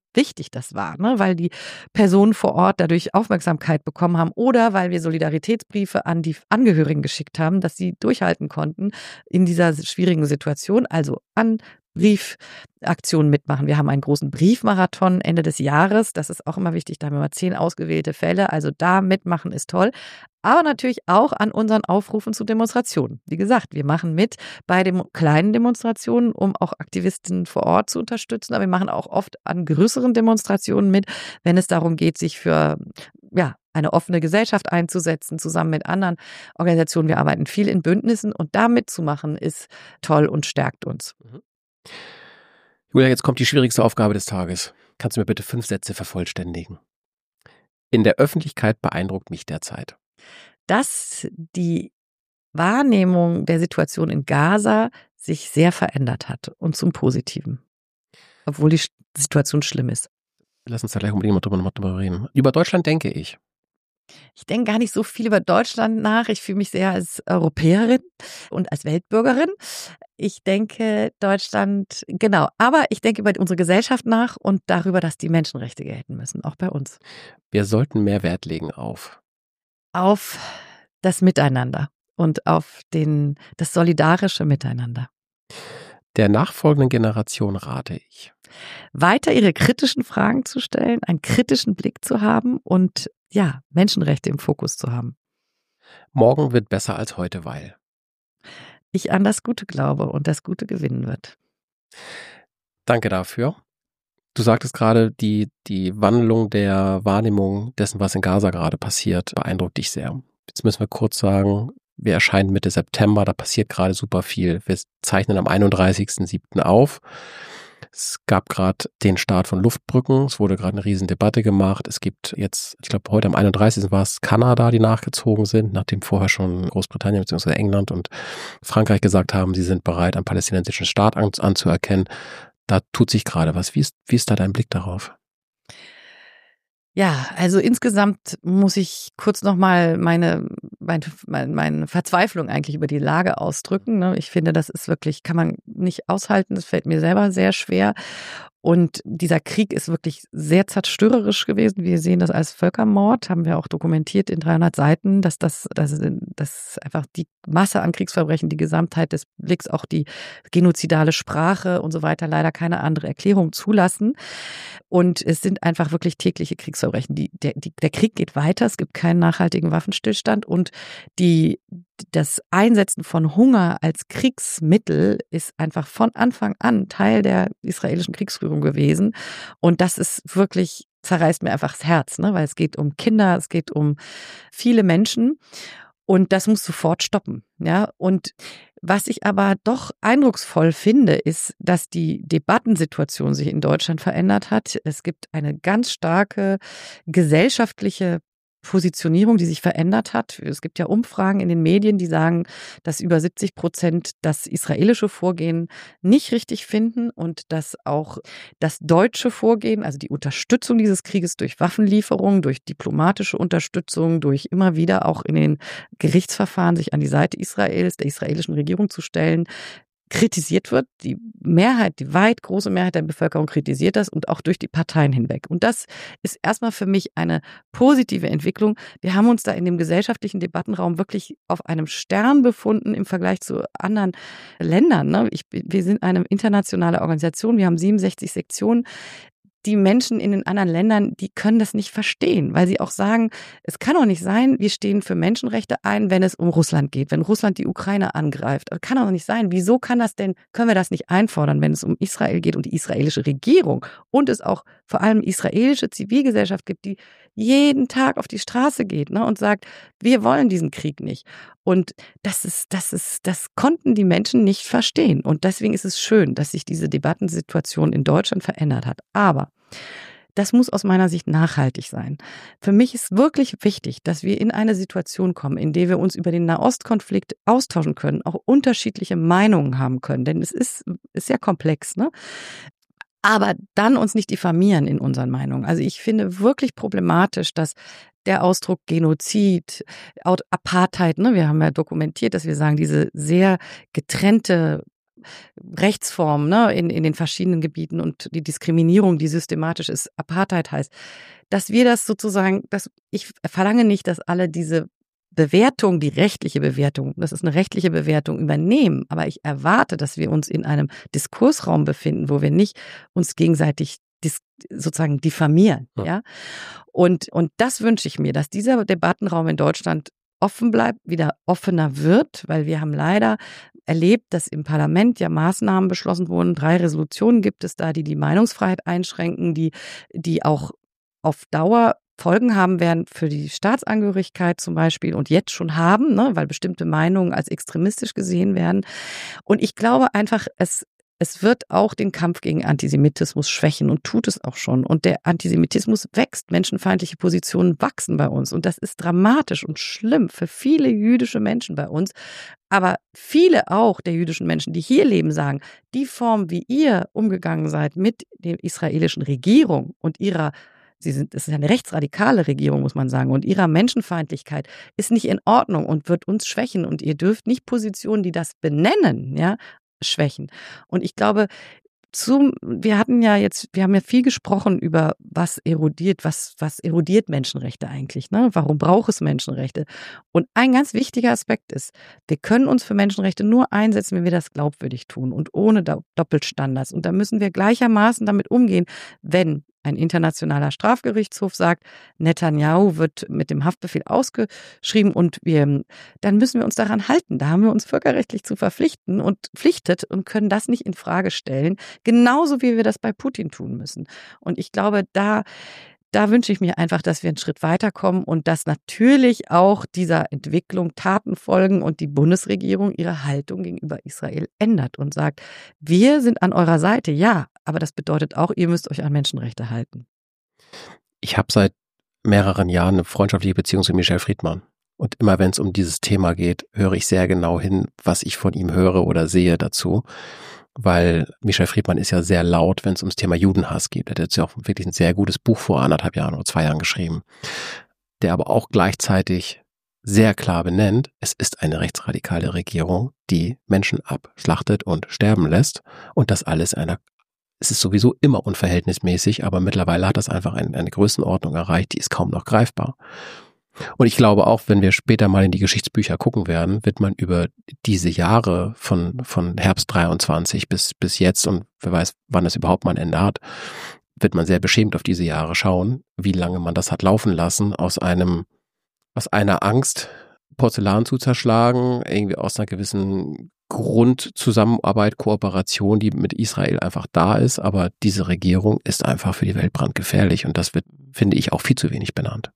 wichtig das war, ne? Weil die Personen vor Ort dadurch Aufmerksamkeit bekommen haben oder weil wir Solidaritätsbriefe an die Angehörigen geschickt haben, dass sie durchhalten konnten in dieser schwierigen Situation. Also an Briefaktionen mitmachen. Wir haben einen großen Briefmarathon Ende des Jahres. Das ist auch immer wichtig. Da haben wir mal 10 ausgewählte Fälle. Also da mitmachen ist toll. Aber natürlich auch an unseren Aufrufen zu Demonstrationen. Wie gesagt, wir machen mit bei den kleinen Demonstrationen, um auch Aktivisten vor Ort zu unterstützen. Aber wir machen auch oft an größeren Demonstrationen mit, wenn es darum geht, sich für eine offene Gesellschaft einzusetzen, zusammen mit anderen Organisationen. Wir arbeiten viel in Bündnissen und da mitzumachen ist toll und stärkt uns. Julia, jetzt kommt die schwierigste Aufgabe des Tages. Kannst du mir bitte 5 Sätze vervollständigen? In der Öffentlichkeit beeindruckt mich derzeit, dass die Wahrnehmung der Situation in Gaza sich sehr verändert hat und zum Positiven, obwohl die Situation schlimm ist. Lass uns da gleich unbedingt mal drüber reden. Über Deutschland denke ich. Ich denke gar nicht so viel über Deutschland nach. Ich fühle mich sehr als Europäerin und als Weltbürgerin. Ich denke Deutschland, genau, aber ich denke über unsere Gesellschaft nach und darüber, dass die Menschenrechte gelten müssen, auch bei uns. Wir sollten mehr Wert legen auf das Miteinander und auf das solidarische Miteinander. Der nachfolgenden Generation rate ich, weiter ihre kritischen Fragen zu stellen, einen kritischen Blick zu haben und Menschenrechte im Fokus zu haben. Morgen wird besser als heute, weil ich an das Gute glaube und das Gute gewinnen wird. Danke dafür. Du sagtest gerade, die Wandlung der Wahrnehmung dessen, was in Gaza gerade passiert, beeindruckt dich sehr. Jetzt müssen wir kurz sagen, wir erscheinen Mitte September, da passiert gerade super viel. Wir zeichnen am 31.07. auf. Es gab gerade den Start von Luftbrücken, es wurde gerade eine riesen Debatte gemacht. Es gibt jetzt, ich glaube heute am 31. war es Kanada, die nachgezogen sind, nachdem vorher schon Großbritannien bzw. England und Frankreich gesagt haben, sie sind bereit, einen palästinensischen Staat anzuerkennen. Da tut sich gerade was. Wie ist da dein Blick darauf? Ja, also insgesamt muss ich kurz nochmal meine Verzweiflung eigentlich über die Lage ausdrücken. Ich finde, das ist wirklich, kann man nicht aushalten. Das fällt mir selber sehr schwer. Und dieser Krieg ist wirklich sehr zerstörerisch gewesen. Wir sehen das als Völkermord, haben wir auch dokumentiert in 300 Seiten, dass das einfach die Masse an Kriegsverbrechen, die Gesamtheit des Blicks, auch die genozidale Sprache und so weiter leider keine andere Erklärung zulassen. Und es sind einfach wirklich tägliche Kriegsverbrechen. Der Krieg geht weiter, es gibt keinen nachhaltigen Waffenstillstand und das Einsetzen von Hunger als Kriegsmittel ist einfach von Anfang an Teil der israelischen Kriegsführung gewesen. Und das ist wirklich, zerreißt mir einfach das Herz, ne? Weil es geht um Kinder, es geht um viele Menschen. Und das muss sofort stoppen. Ja? Und was ich aber doch eindrucksvoll finde, ist, dass die Debattensituation sich in Deutschland verändert hat. Es gibt eine ganz starke gesellschaftliche Positionierung, die sich verändert hat. Es gibt ja Umfragen in den Medien, die sagen, dass über 70% das israelische Vorgehen nicht richtig finden und dass auch das deutsche Vorgehen, also die Unterstützung dieses Krieges durch Waffenlieferungen, durch diplomatische Unterstützung, durch immer wieder auch in den Gerichtsverfahren sich an die Seite Israels, der israelischen Regierung zu stellen, kritisiert wird. Die weit große Mehrheit der Bevölkerung kritisiert das und auch durch die Parteien hinweg. Und das ist erstmal für mich eine positive Entwicklung. Wir haben uns da in dem gesellschaftlichen Debattenraum wirklich auf einem Stern befunden im Vergleich zu anderen Ländern. Ne? Wir sind eine internationale Organisation, wir haben 67 Sektionen. Die Menschen in den anderen Ländern, die können das nicht verstehen, weil sie auch sagen, es kann doch nicht sein, wir stehen für Menschenrechte ein, wenn es um Russland geht, wenn Russland die Ukraine angreift. Das kann doch nicht sein. Wieso können wir das nicht einfordern, wenn es um Israel geht und die israelische Regierung und es auch vor allem israelische Zivilgesellschaft gibt, die jeden Tag auf die Straße geht, ne, und sagt, wir wollen diesen Krieg nicht. Und das konnten die Menschen nicht verstehen. Und deswegen ist es schön, dass sich diese Debattensituation in Deutschland verändert hat. Aber das muss aus meiner Sicht nachhaltig sein. Für mich ist wirklich wichtig, dass wir in eine Situation kommen, in der wir uns über den Nahostkonflikt austauschen können, auch unterschiedliche Meinungen haben können. Denn es ist ja komplex, ne? Aber dann uns nicht diffamieren in unseren Meinungen. Also ich finde wirklich problematisch, dass der Ausdruck Genozid, Apartheid, ne, wir haben ja dokumentiert, dass wir sagen, diese sehr getrennte Rechtsformen, ne, in den verschiedenen Gebieten und die Diskriminierung, die systematisch ist, Apartheid heißt, dass wir das sozusagen, ich verlange nicht, dass alle diese Bewertung, die rechtliche Bewertung, das ist eine rechtliche Bewertung, übernehmen, aber ich erwarte, dass wir uns in einem Diskursraum befinden, wo wir nicht uns gegenseitig sozusagen diffamieren, ja. Und das wünsche ich mir, dass dieser Debattenraum in Deutschland offen bleibt, wieder offener wird, weil wir haben leider erlebt, dass im Parlament ja Maßnahmen beschlossen wurden. 3 Resolutionen gibt es da, die Meinungsfreiheit einschränken, die auch auf Dauer Folgen haben werden für die Staatsangehörigkeit zum Beispiel und jetzt schon haben, ne, weil bestimmte Meinungen als extremistisch gesehen werden. Und ich glaube einfach, es wird auch den Kampf gegen Antisemitismus schwächen und tut es auch schon. Und der Antisemitismus wächst, menschenfeindliche Positionen wachsen bei uns. Und das ist dramatisch und schlimm für viele jüdische Menschen bei uns. Aber viele auch der jüdischen Menschen, die hier leben, sagen, die Form, wie ihr umgegangen seid mit der israelischen Regierung und es ist eine rechtsradikale Regierung, muss man sagen, und ihrer Menschenfeindlichkeit ist nicht in Ordnung und wird uns schwächen. Und ihr dürft nicht Positionen, die das benennen, ja, schwächen. Und ich glaube, wir haben ja viel gesprochen über was erodiert Menschenrechte eigentlich, ne? Warum braucht es Menschenrechte? Und ein ganz wichtiger Aspekt ist, wir können uns für Menschenrechte nur einsetzen, wenn wir das glaubwürdig tun und ohne Doppelstandards. Und da müssen wir gleichermaßen damit umgehen, wenn ein internationaler Strafgerichtshof sagt, Netanyahu wird mit dem Haftbefehl ausgeschrieben und dann müssen wir uns daran halten. Da haben wir uns völkerrechtlich zu verpflichtet und können das nicht in Frage stellen. Genauso wie wir das bei Putin tun müssen. Und ich glaube, da wünsche ich mir einfach, dass wir einen Schritt weiterkommen und dass natürlich auch dieser Entwicklung Taten folgen und die Bundesregierung ihre Haltung gegenüber Israel ändert und sagt, wir sind an eurer Seite, ja, aber das bedeutet auch, ihr müsst euch an Menschenrechte halten. Ich habe seit mehreren Jahren eine freundschaftliche Beziehung zu Michel Friedmann. Und immer wenn es um dieses Thema geht, höre ich sehr genau hin, was ich von ihm höre oder sehe dazu. Weil Michel Friedmann ist ja sehr laut, wenn es ums Thema Judenhass geht. Er hat jetzt ja auch wirklich ein sehr gutes Buch vor 1,5 Jahren oder 2 Jahren geschrieben, der aber auch gleichzeitig sehr klar benennt, es ist eine rechtsradikale Regierung, die Menschen abschlachtet und sterben lässt und das alles es ist sowieso immer unverhältnismäßig, aber mittlerweile hat das einfach eine Größenordnung erreicht, die ist kaum noch greifbar. Und ich glaube auch, wenn wir später mal in die Geschichtsbücher gucken werden, wird man über diese Jahre von Herbst 23 bis jetzt und wer weiß, wann es überhaupt mal ein Ende hat, wird man sehr beschämt auf diese Jahre schauen, wie lange man das hat laufen lassen, aus einer Angst, Porzellan zu zerschlagen, irgendwie aus einer gewissen Grundzusammenarbeit, Kooperation, die mit Israel einfach da ist, aber diese Regierung ist einfach für die Welt brandgefährlich und das wird, finde ich, auch viel zu wenig benannt.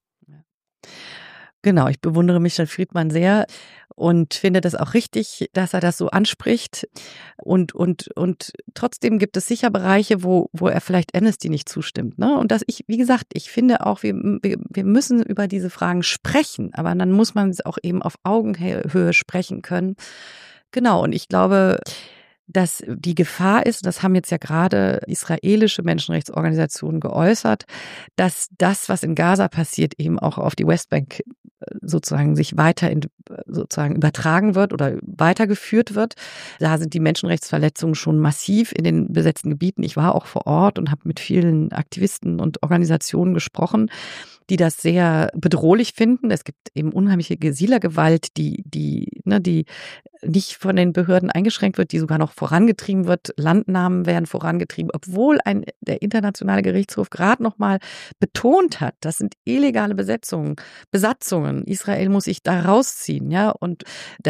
Genau, ich bewundere Michel Friedmann sehr und finde das auch richtig, dass er das so anspricht. Und trotzdem gibt es sicher Bereiche, wo er vielleicht Amnesty nicht zustimmt, ne? Und wie gesagt, ich finde auch, wir müssen über diese Fragen sprechen, aber dann muss man es auch eben auf Augenhöhe sprechen können. Genau, und ich glaube, dass die Gefahr ist, das haben jetzt ja gerade israelische Menschenrechtsorganisationen geäußert, dass das, was in Gaza passiert, eben auch auf die Westbank sozusagen sich sozusagen übertragen wird oder weitergeführt wird. Da sind die Menschenrechtsverletzungen schon massiv in den besetzten Gebieten. Ich war auch vor Ort und habe mit vielen Aktivisten und Organisationen gesprochen, die das sehr bedrohlich finden. Es gibt eben unheimliche Siedlergewalt, die nicht von den Behörden eingeschränkt wird, die sogar noch vorangetrieben wird. Landnahmen werden vorangetrieben, obwohl der internationale Gerichtshof gerade noch mal betont hat, das sind illegale Besatzungen. Israel muss sich da rausziehen, ja, und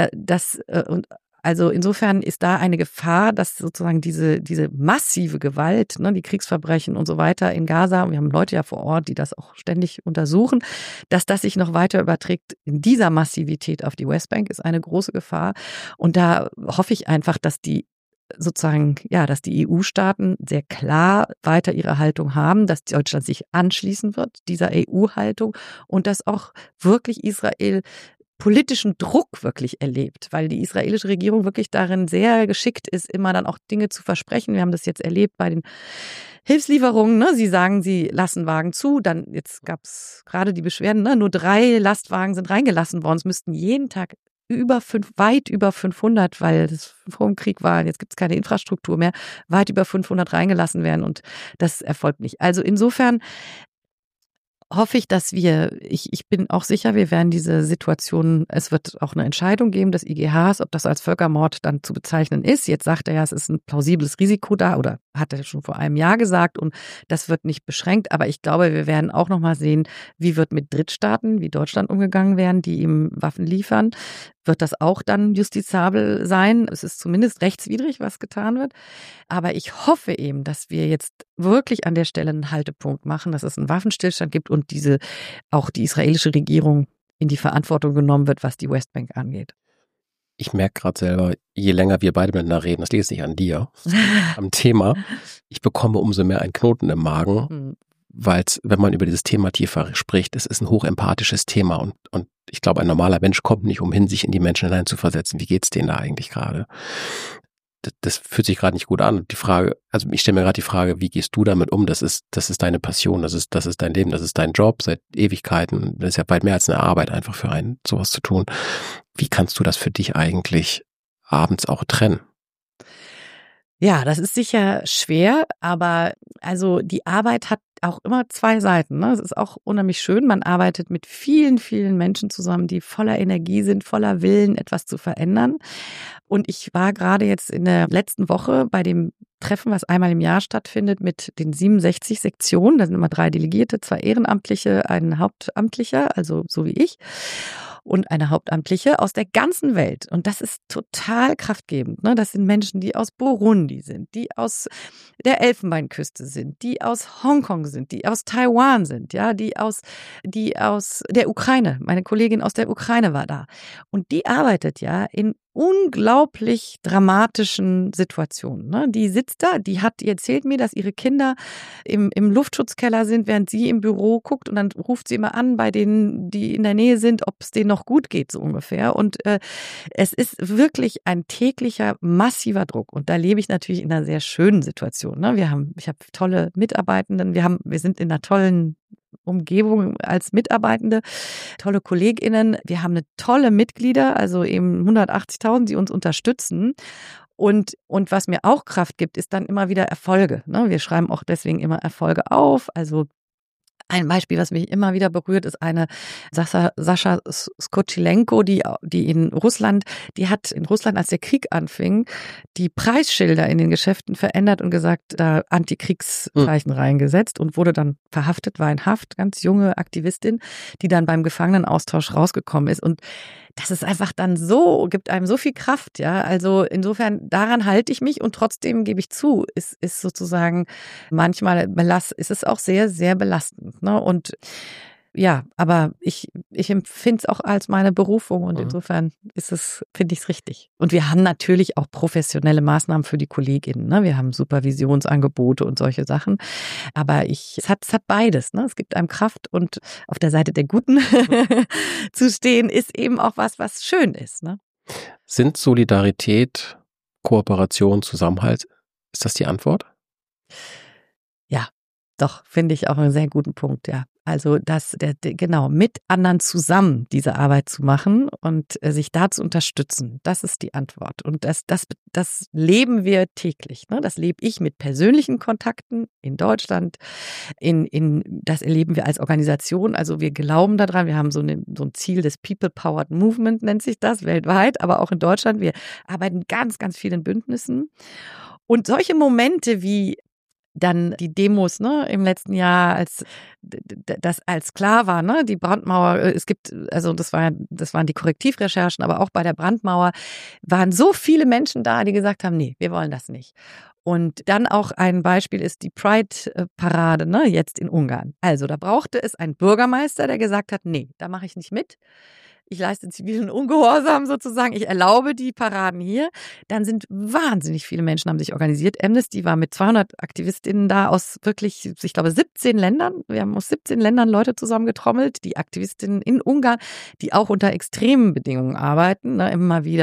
also insofern ist da eine Gefahr, dass sozusagen diese massive Gewalt, ne, die Kriegsverbrechen und so weiter in Gaza, wir haben Leute ja vor Ort, die das auch ständig untersuchen, dass das sich noch weiter überträgt in dieser Massivität auf die Westbank, ist eine große Gefahr. Und da hoffe ich einfach, dass die EU-Staaten sehr klar weiter ihre Haltung haben, dass Deutschland sich anschließen wird, dieser EU-Haltung, und dass auch wirklich Israel politischen Druck wirklich erlebt, weil die israelische Regierung wirklich darin sehr geschickt ist, immer dann auch Dinge zu versprechen. Wir haben das jetzt erlebt bei den Hilfslieferungen, ne? Sie sagen, sie lassen Wagen zu, dann jetzt gab es gerade die Beschwerden, ne? Nur 3 Lastwagen sind reingelassen worden. Es müssten jeden Tag weit über 500, weil das vor dem Krieg war, jetzt gibt es keine Infrastruktur mehr, weit über 500 reingelassen werden und das erfolgt nicht. Also insofern hoffe ich, dass ich bin auch sicher, wir werden diese Situation, es wird auch eine Entscheidung geben des IGHs, ob das als Völkermord dann zu bezeichnen ist. Jetzt sagt er ja, es ist ein plausibles Risiko da oder hat er schon vor einem Jahr gesagt und das wird nicht beschränkt. Aber ich glaube, wir werden auch nochmal sehen, wie wird mit Drittstaaten wie Deutschland umgegangen werden, die ihm Waffen liefern. Wird das auch dann justizabel sein? Es ist zumindest rechtswidrig, was getan wird. Aber ich hoffe eben, dass wir jetzt wirklich an der Stelle einen Haltepunkt machen, dass es einen Waffenstillstand gibt und auch die israelische Regierung in die Verantwortung genommen wird, was die Westbank angeht. Ich merke gerade selber, je länger wir beide miteinander reden, das liegt nicht an dir, am Thema, ich bekomme umso mehr einen Knoten im Magen, weil es, wenn man über dieses Thema tiefer spricht, es ist ein hochempathisches Thema und ich glaube, ein normaler Mensch kommt nicht umhin, sich in die Menschen hineinzuversetzen. Wie geht's denen da eigentlich gerade? Das fühlt sich gerade nicht gut an. Die Frage, also ich stelle mir gerade die Frage, wie gehst du damit um? Das ist deine Passion, das ist dein Leben, das ist dein Job seit Ewigkeiten. Das ist ja weit mehr als eine Arbeit, einfach für einen sowas zu tun. Wie kannst du das für dich eigentlich abends auch trennen? Ja, das ist sicher schwer, aber also die Arbeit hat auch immer zwei Seiten. Ne? Es ist auch unheimlich schön. Man arbeitet mit vielen, vielen Menschen zusammen, die voller Energie sind, voller Willen, etwas zu verändern. Und ich war gerade jetzt in der letzten Woche bei dem Treffen, was einmal im Jahr stattfindet, mit den 67 Sektionen. Da sind immer 3 Delegierte, 2 Ehrenamtliche, ein Hauptamtlicher, also so wie ich. Und eine Hauptamtliche aus der ganzen Welt. Und das ist total kraftgebend. Ne? Das sind Menschen, die aus Burundi sind, die aus der Elfenbeinküste sind, die aus Hongkong sind, die aus Taiwan sind, ja, die aus der Ukraine. Meine Kollegin aus der Ukraine war da. Und die arbeitet ja in unglaublich dramatischen Situationen. Ne? Die sitzt da, die erzählt mir, dass ihre Kinder im Luftschutzkeller sind, während sie im Büro guckt und dann ruft sie immer an bei denen, die in der Nähe sind, ob es denen noch gut geht, so ungefähr. Und es ist wirklich ein täglicher, massiver Druck. Und da lebe ich natürlich in einer sehr schönen Situation. Ne? Ich habe tolle Mitarbeitenden, wir sind in einer tollen Umgebung als Mitarbeitende, tolle KollegInnen. Wir haben eine tolle Mitglieder, also eben 180.000, die uns unterstützen. Und was mir auch Kraft gibt, ist dann immer wieder Erfolge. Ne? Wir schreiben auch deswegen immer Erfolge auf. Also ein Beispiel, was mich immer wieder berührt, ist eine Sascha Skoczylenko, die in Russland, die hat in Russland, als der Krieg anfing, die Preisschilder in den Geschäften verändert und gesagt, da Antikriegszeichen reingesetzt und wurde dann verhaftet, war in Haft, ganz junge Aktivistin, die dann beim Gefangenenaustausch rausgekommen ist. Und das ist einfach dann gibt einem so viel Kraft, ja. Also insofern, daran halte ich mich und trotzdem gebe ich zu, ist sozusagen manchmal ist es auch sehr, sehr belastend, ne? Und ja, aber ich empfinde es auch als meine Berufung und insofern finde ich es richtig. Und wir haben natürlich auch professionelle Maßnahmen für die KollegInnen, ne? Wir haben Supervisionsangebote und solche Sachen. Aber es hat beides, ne? Es gibt einem Kraft und auf der Seite der Guten zu stehen, ist eben auch was schön ist, ne? Sind Solidarität, Kooperation, Zusammenhalt, ist das die Antwort? Ja, doch, finde ich auch einen sehr guten Punkt, ja. Also genau, mit anderen zusammen diese Arbeit zu machen und sich da zu unterstützen, das ist die Antwort. Und das leben wir täglich. Ne? Das lebe ich mit persönlichen Kontakten in Deutschland. Das erleben wir als Organisation. Also wir glauben daran, wir haben so ein Ziel des People-Powered Movement, nennt sich das, weltweit, aber auch in Deutschland. Wir arbeiten ganz, ganz viel in Bündnissen. Und solche Momente wie dann die Demos, ne, im letzten Jahr, als klar war, ne, die Brandmauer, das waren die Korrektivrecherchen, aber auch bei der Brandmauer waren so viele Menschen da, die gesagt haben, nee, wir wollen das nicht. Und dann auch ein Beispiel ist die Pride-Parade, ne, jetzt in Ungarn. Also da brauchte es einen Bürgermeister, der gesagt hat, nee, da mache ich nicht mit. Ich leiste zivilen Ungehorsam sozusagen, ich erlaube die Paraden hier. Dann sind wahnsinnig viele Menschen, haben sich organisiert. Amnesty war mit 200 Aktivistinnen da aus wirklich, ich glaube, 17 Ländern. Wir haben aus 17 Ländern Leute zusammengetrommelt, die Aktivistinnen in Ungarn, die auch unter extremen Bedingungen arbeiten, ne, immer wieder auch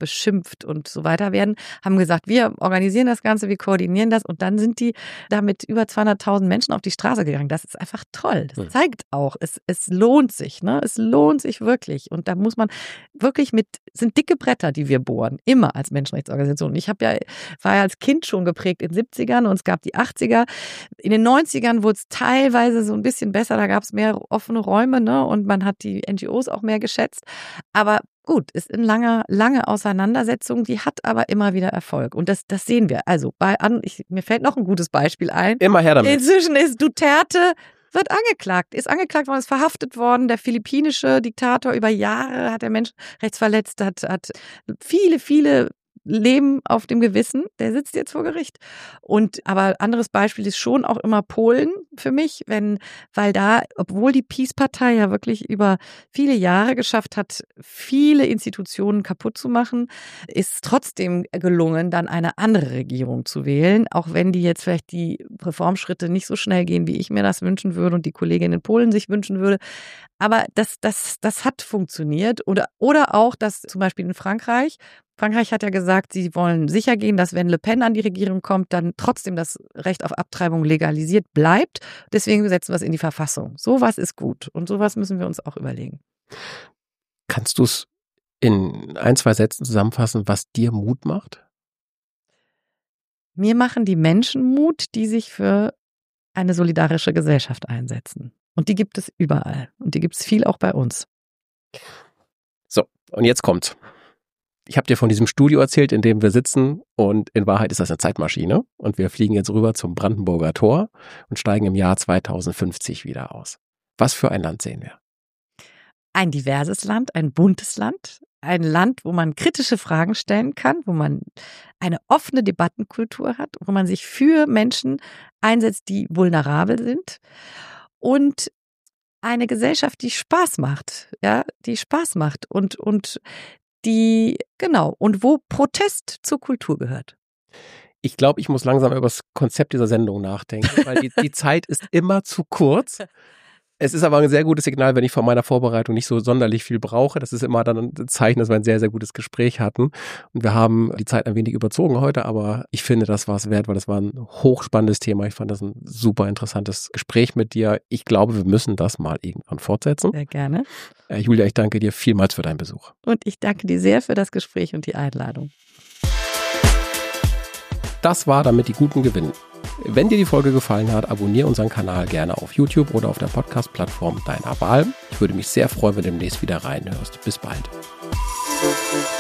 beschimpft und so weiter werden, haben gesagt, wir organisieren das Ganze, wir koordinieren das und dann sind die da mit über 200.000 Menschen auf die Straße gegangen. Das ist einfach toll. Das zeigt auch, es lohnt sich, ne? Es lohnt sich wirklich und da muss man wirklich sind dicke Bretter, die wir bohren, immer als Menschenrechtsorganisation. Ich war ja als Kind schon geprägt in den 70ern und es gab die 80er. In den 90ern wurde es teilweise so ein bisschen besser, da gab es mehr offene Räume, ne? Und man hat die NGOs auch mehr geschätzt. Aber gut, ist in lange Auseinandersetzung, die hat aber immer wieder Erfolg. Und das sehen wir. Also mir fällt noch ein gutes Beispiel ein. Immer her damit. Inzwischen ist Duterte ist angeklagt worden, ist verhaftet worden. Der philippinische Diktator, über Jahre hat er Menschenrechts verletzt, hat viele Leben auf dem Gewissen, der sitzt jetzt vor Gericht. Aber anderes Beispiel ist schon auch immer Polen für mich, weil da, obwohl die PiS-Partei ja wirklich über viele Jahre geschafft hat, viele Institutionen kaputt zu machen, ist trotzdem gelungen, dann eine andere Regierung zu wählen, auch wenn die jetzt vielleicht die Reformschritte nicht so schnell gehen, wie ich mir das wünschen würde und die Kollegin in Polen sich wünschen würde. Aber das hat funktioniert. Oder auch, dass zum Beispiel in Frankreich hat ja gesagt, sie wollen sicher gehen, dass wenn Le Pen an die Regierung kommt, dann trotzdem das Recht auf Abtreibung legalisiert bleibt. Deswegen setzen wir es in die Verfassung. Sowas ist gut und sowas müssen wir uns auch überlegen. Kannst du es in 1, 2 Sätzen zusammenfassen, was dir Mut macht? Mir machen die Menschen Mut, die sich für eine solidarische Gesellschaft einsetzen. Und die gibt es überall. Und die gibt es viel auch bei uns. So, und jetzt kommt's. Ich habe dir von diesem Studio erzählt, in dem wir sitzen und in Wahrheit ist das eine Zeitmaschine und wir fliegen jetzt rüber zum Brandenburger Tor und steigen im Jahr 2050 wieder aus. Was für ein Land sehen wir? Ein diverses Land, ein buntes Land, ein Land, wo man kritische Fragen stellen kann, wo man eine offene Debattenkultur hat, wo man sich für Menschen einsetzt, die vulnerabel sind und eine Gesellschaft, die Spaß macht, und wo Protest zur Kultur gehört. Ich glaube, ich muss langsam über das Konzept dieser Sendung nachdenken, weil die Zeit ist immer zu kurz. Es ist aber ein sehr gutes Signal, wenn ich von meiner Vorbereitung nicht so sonderlich viel brauche. Das ist immer dann ein Zeichen, dass wir ein sehr, sehr gutes Gespräch hatten. Und wir haben die Zeit ein wenig überzogen heute, aber ich finde, das war es wert, weil das war ein hochspannendes Thema. Ich fand das ein super interessantes Gespräch mit dir. Ich glaube, wir müssen das mal irgendwann fortsetzen. Sehr gerne. Julia, ich danke dir vielmals für deinen Besuch. Und ich danke dir sehr für das Gespräch und die Einladung. Das war Damit die Guten gewinnen. Wenn dir die Folge gefallen hat, abonniere unseren Kanal gerne auf YouTube oder auf der Podcast-Plattform deiner Wahl. Ich würde mich sehr freuen, wenn du demnächst wieder reinhörst. Bis bald.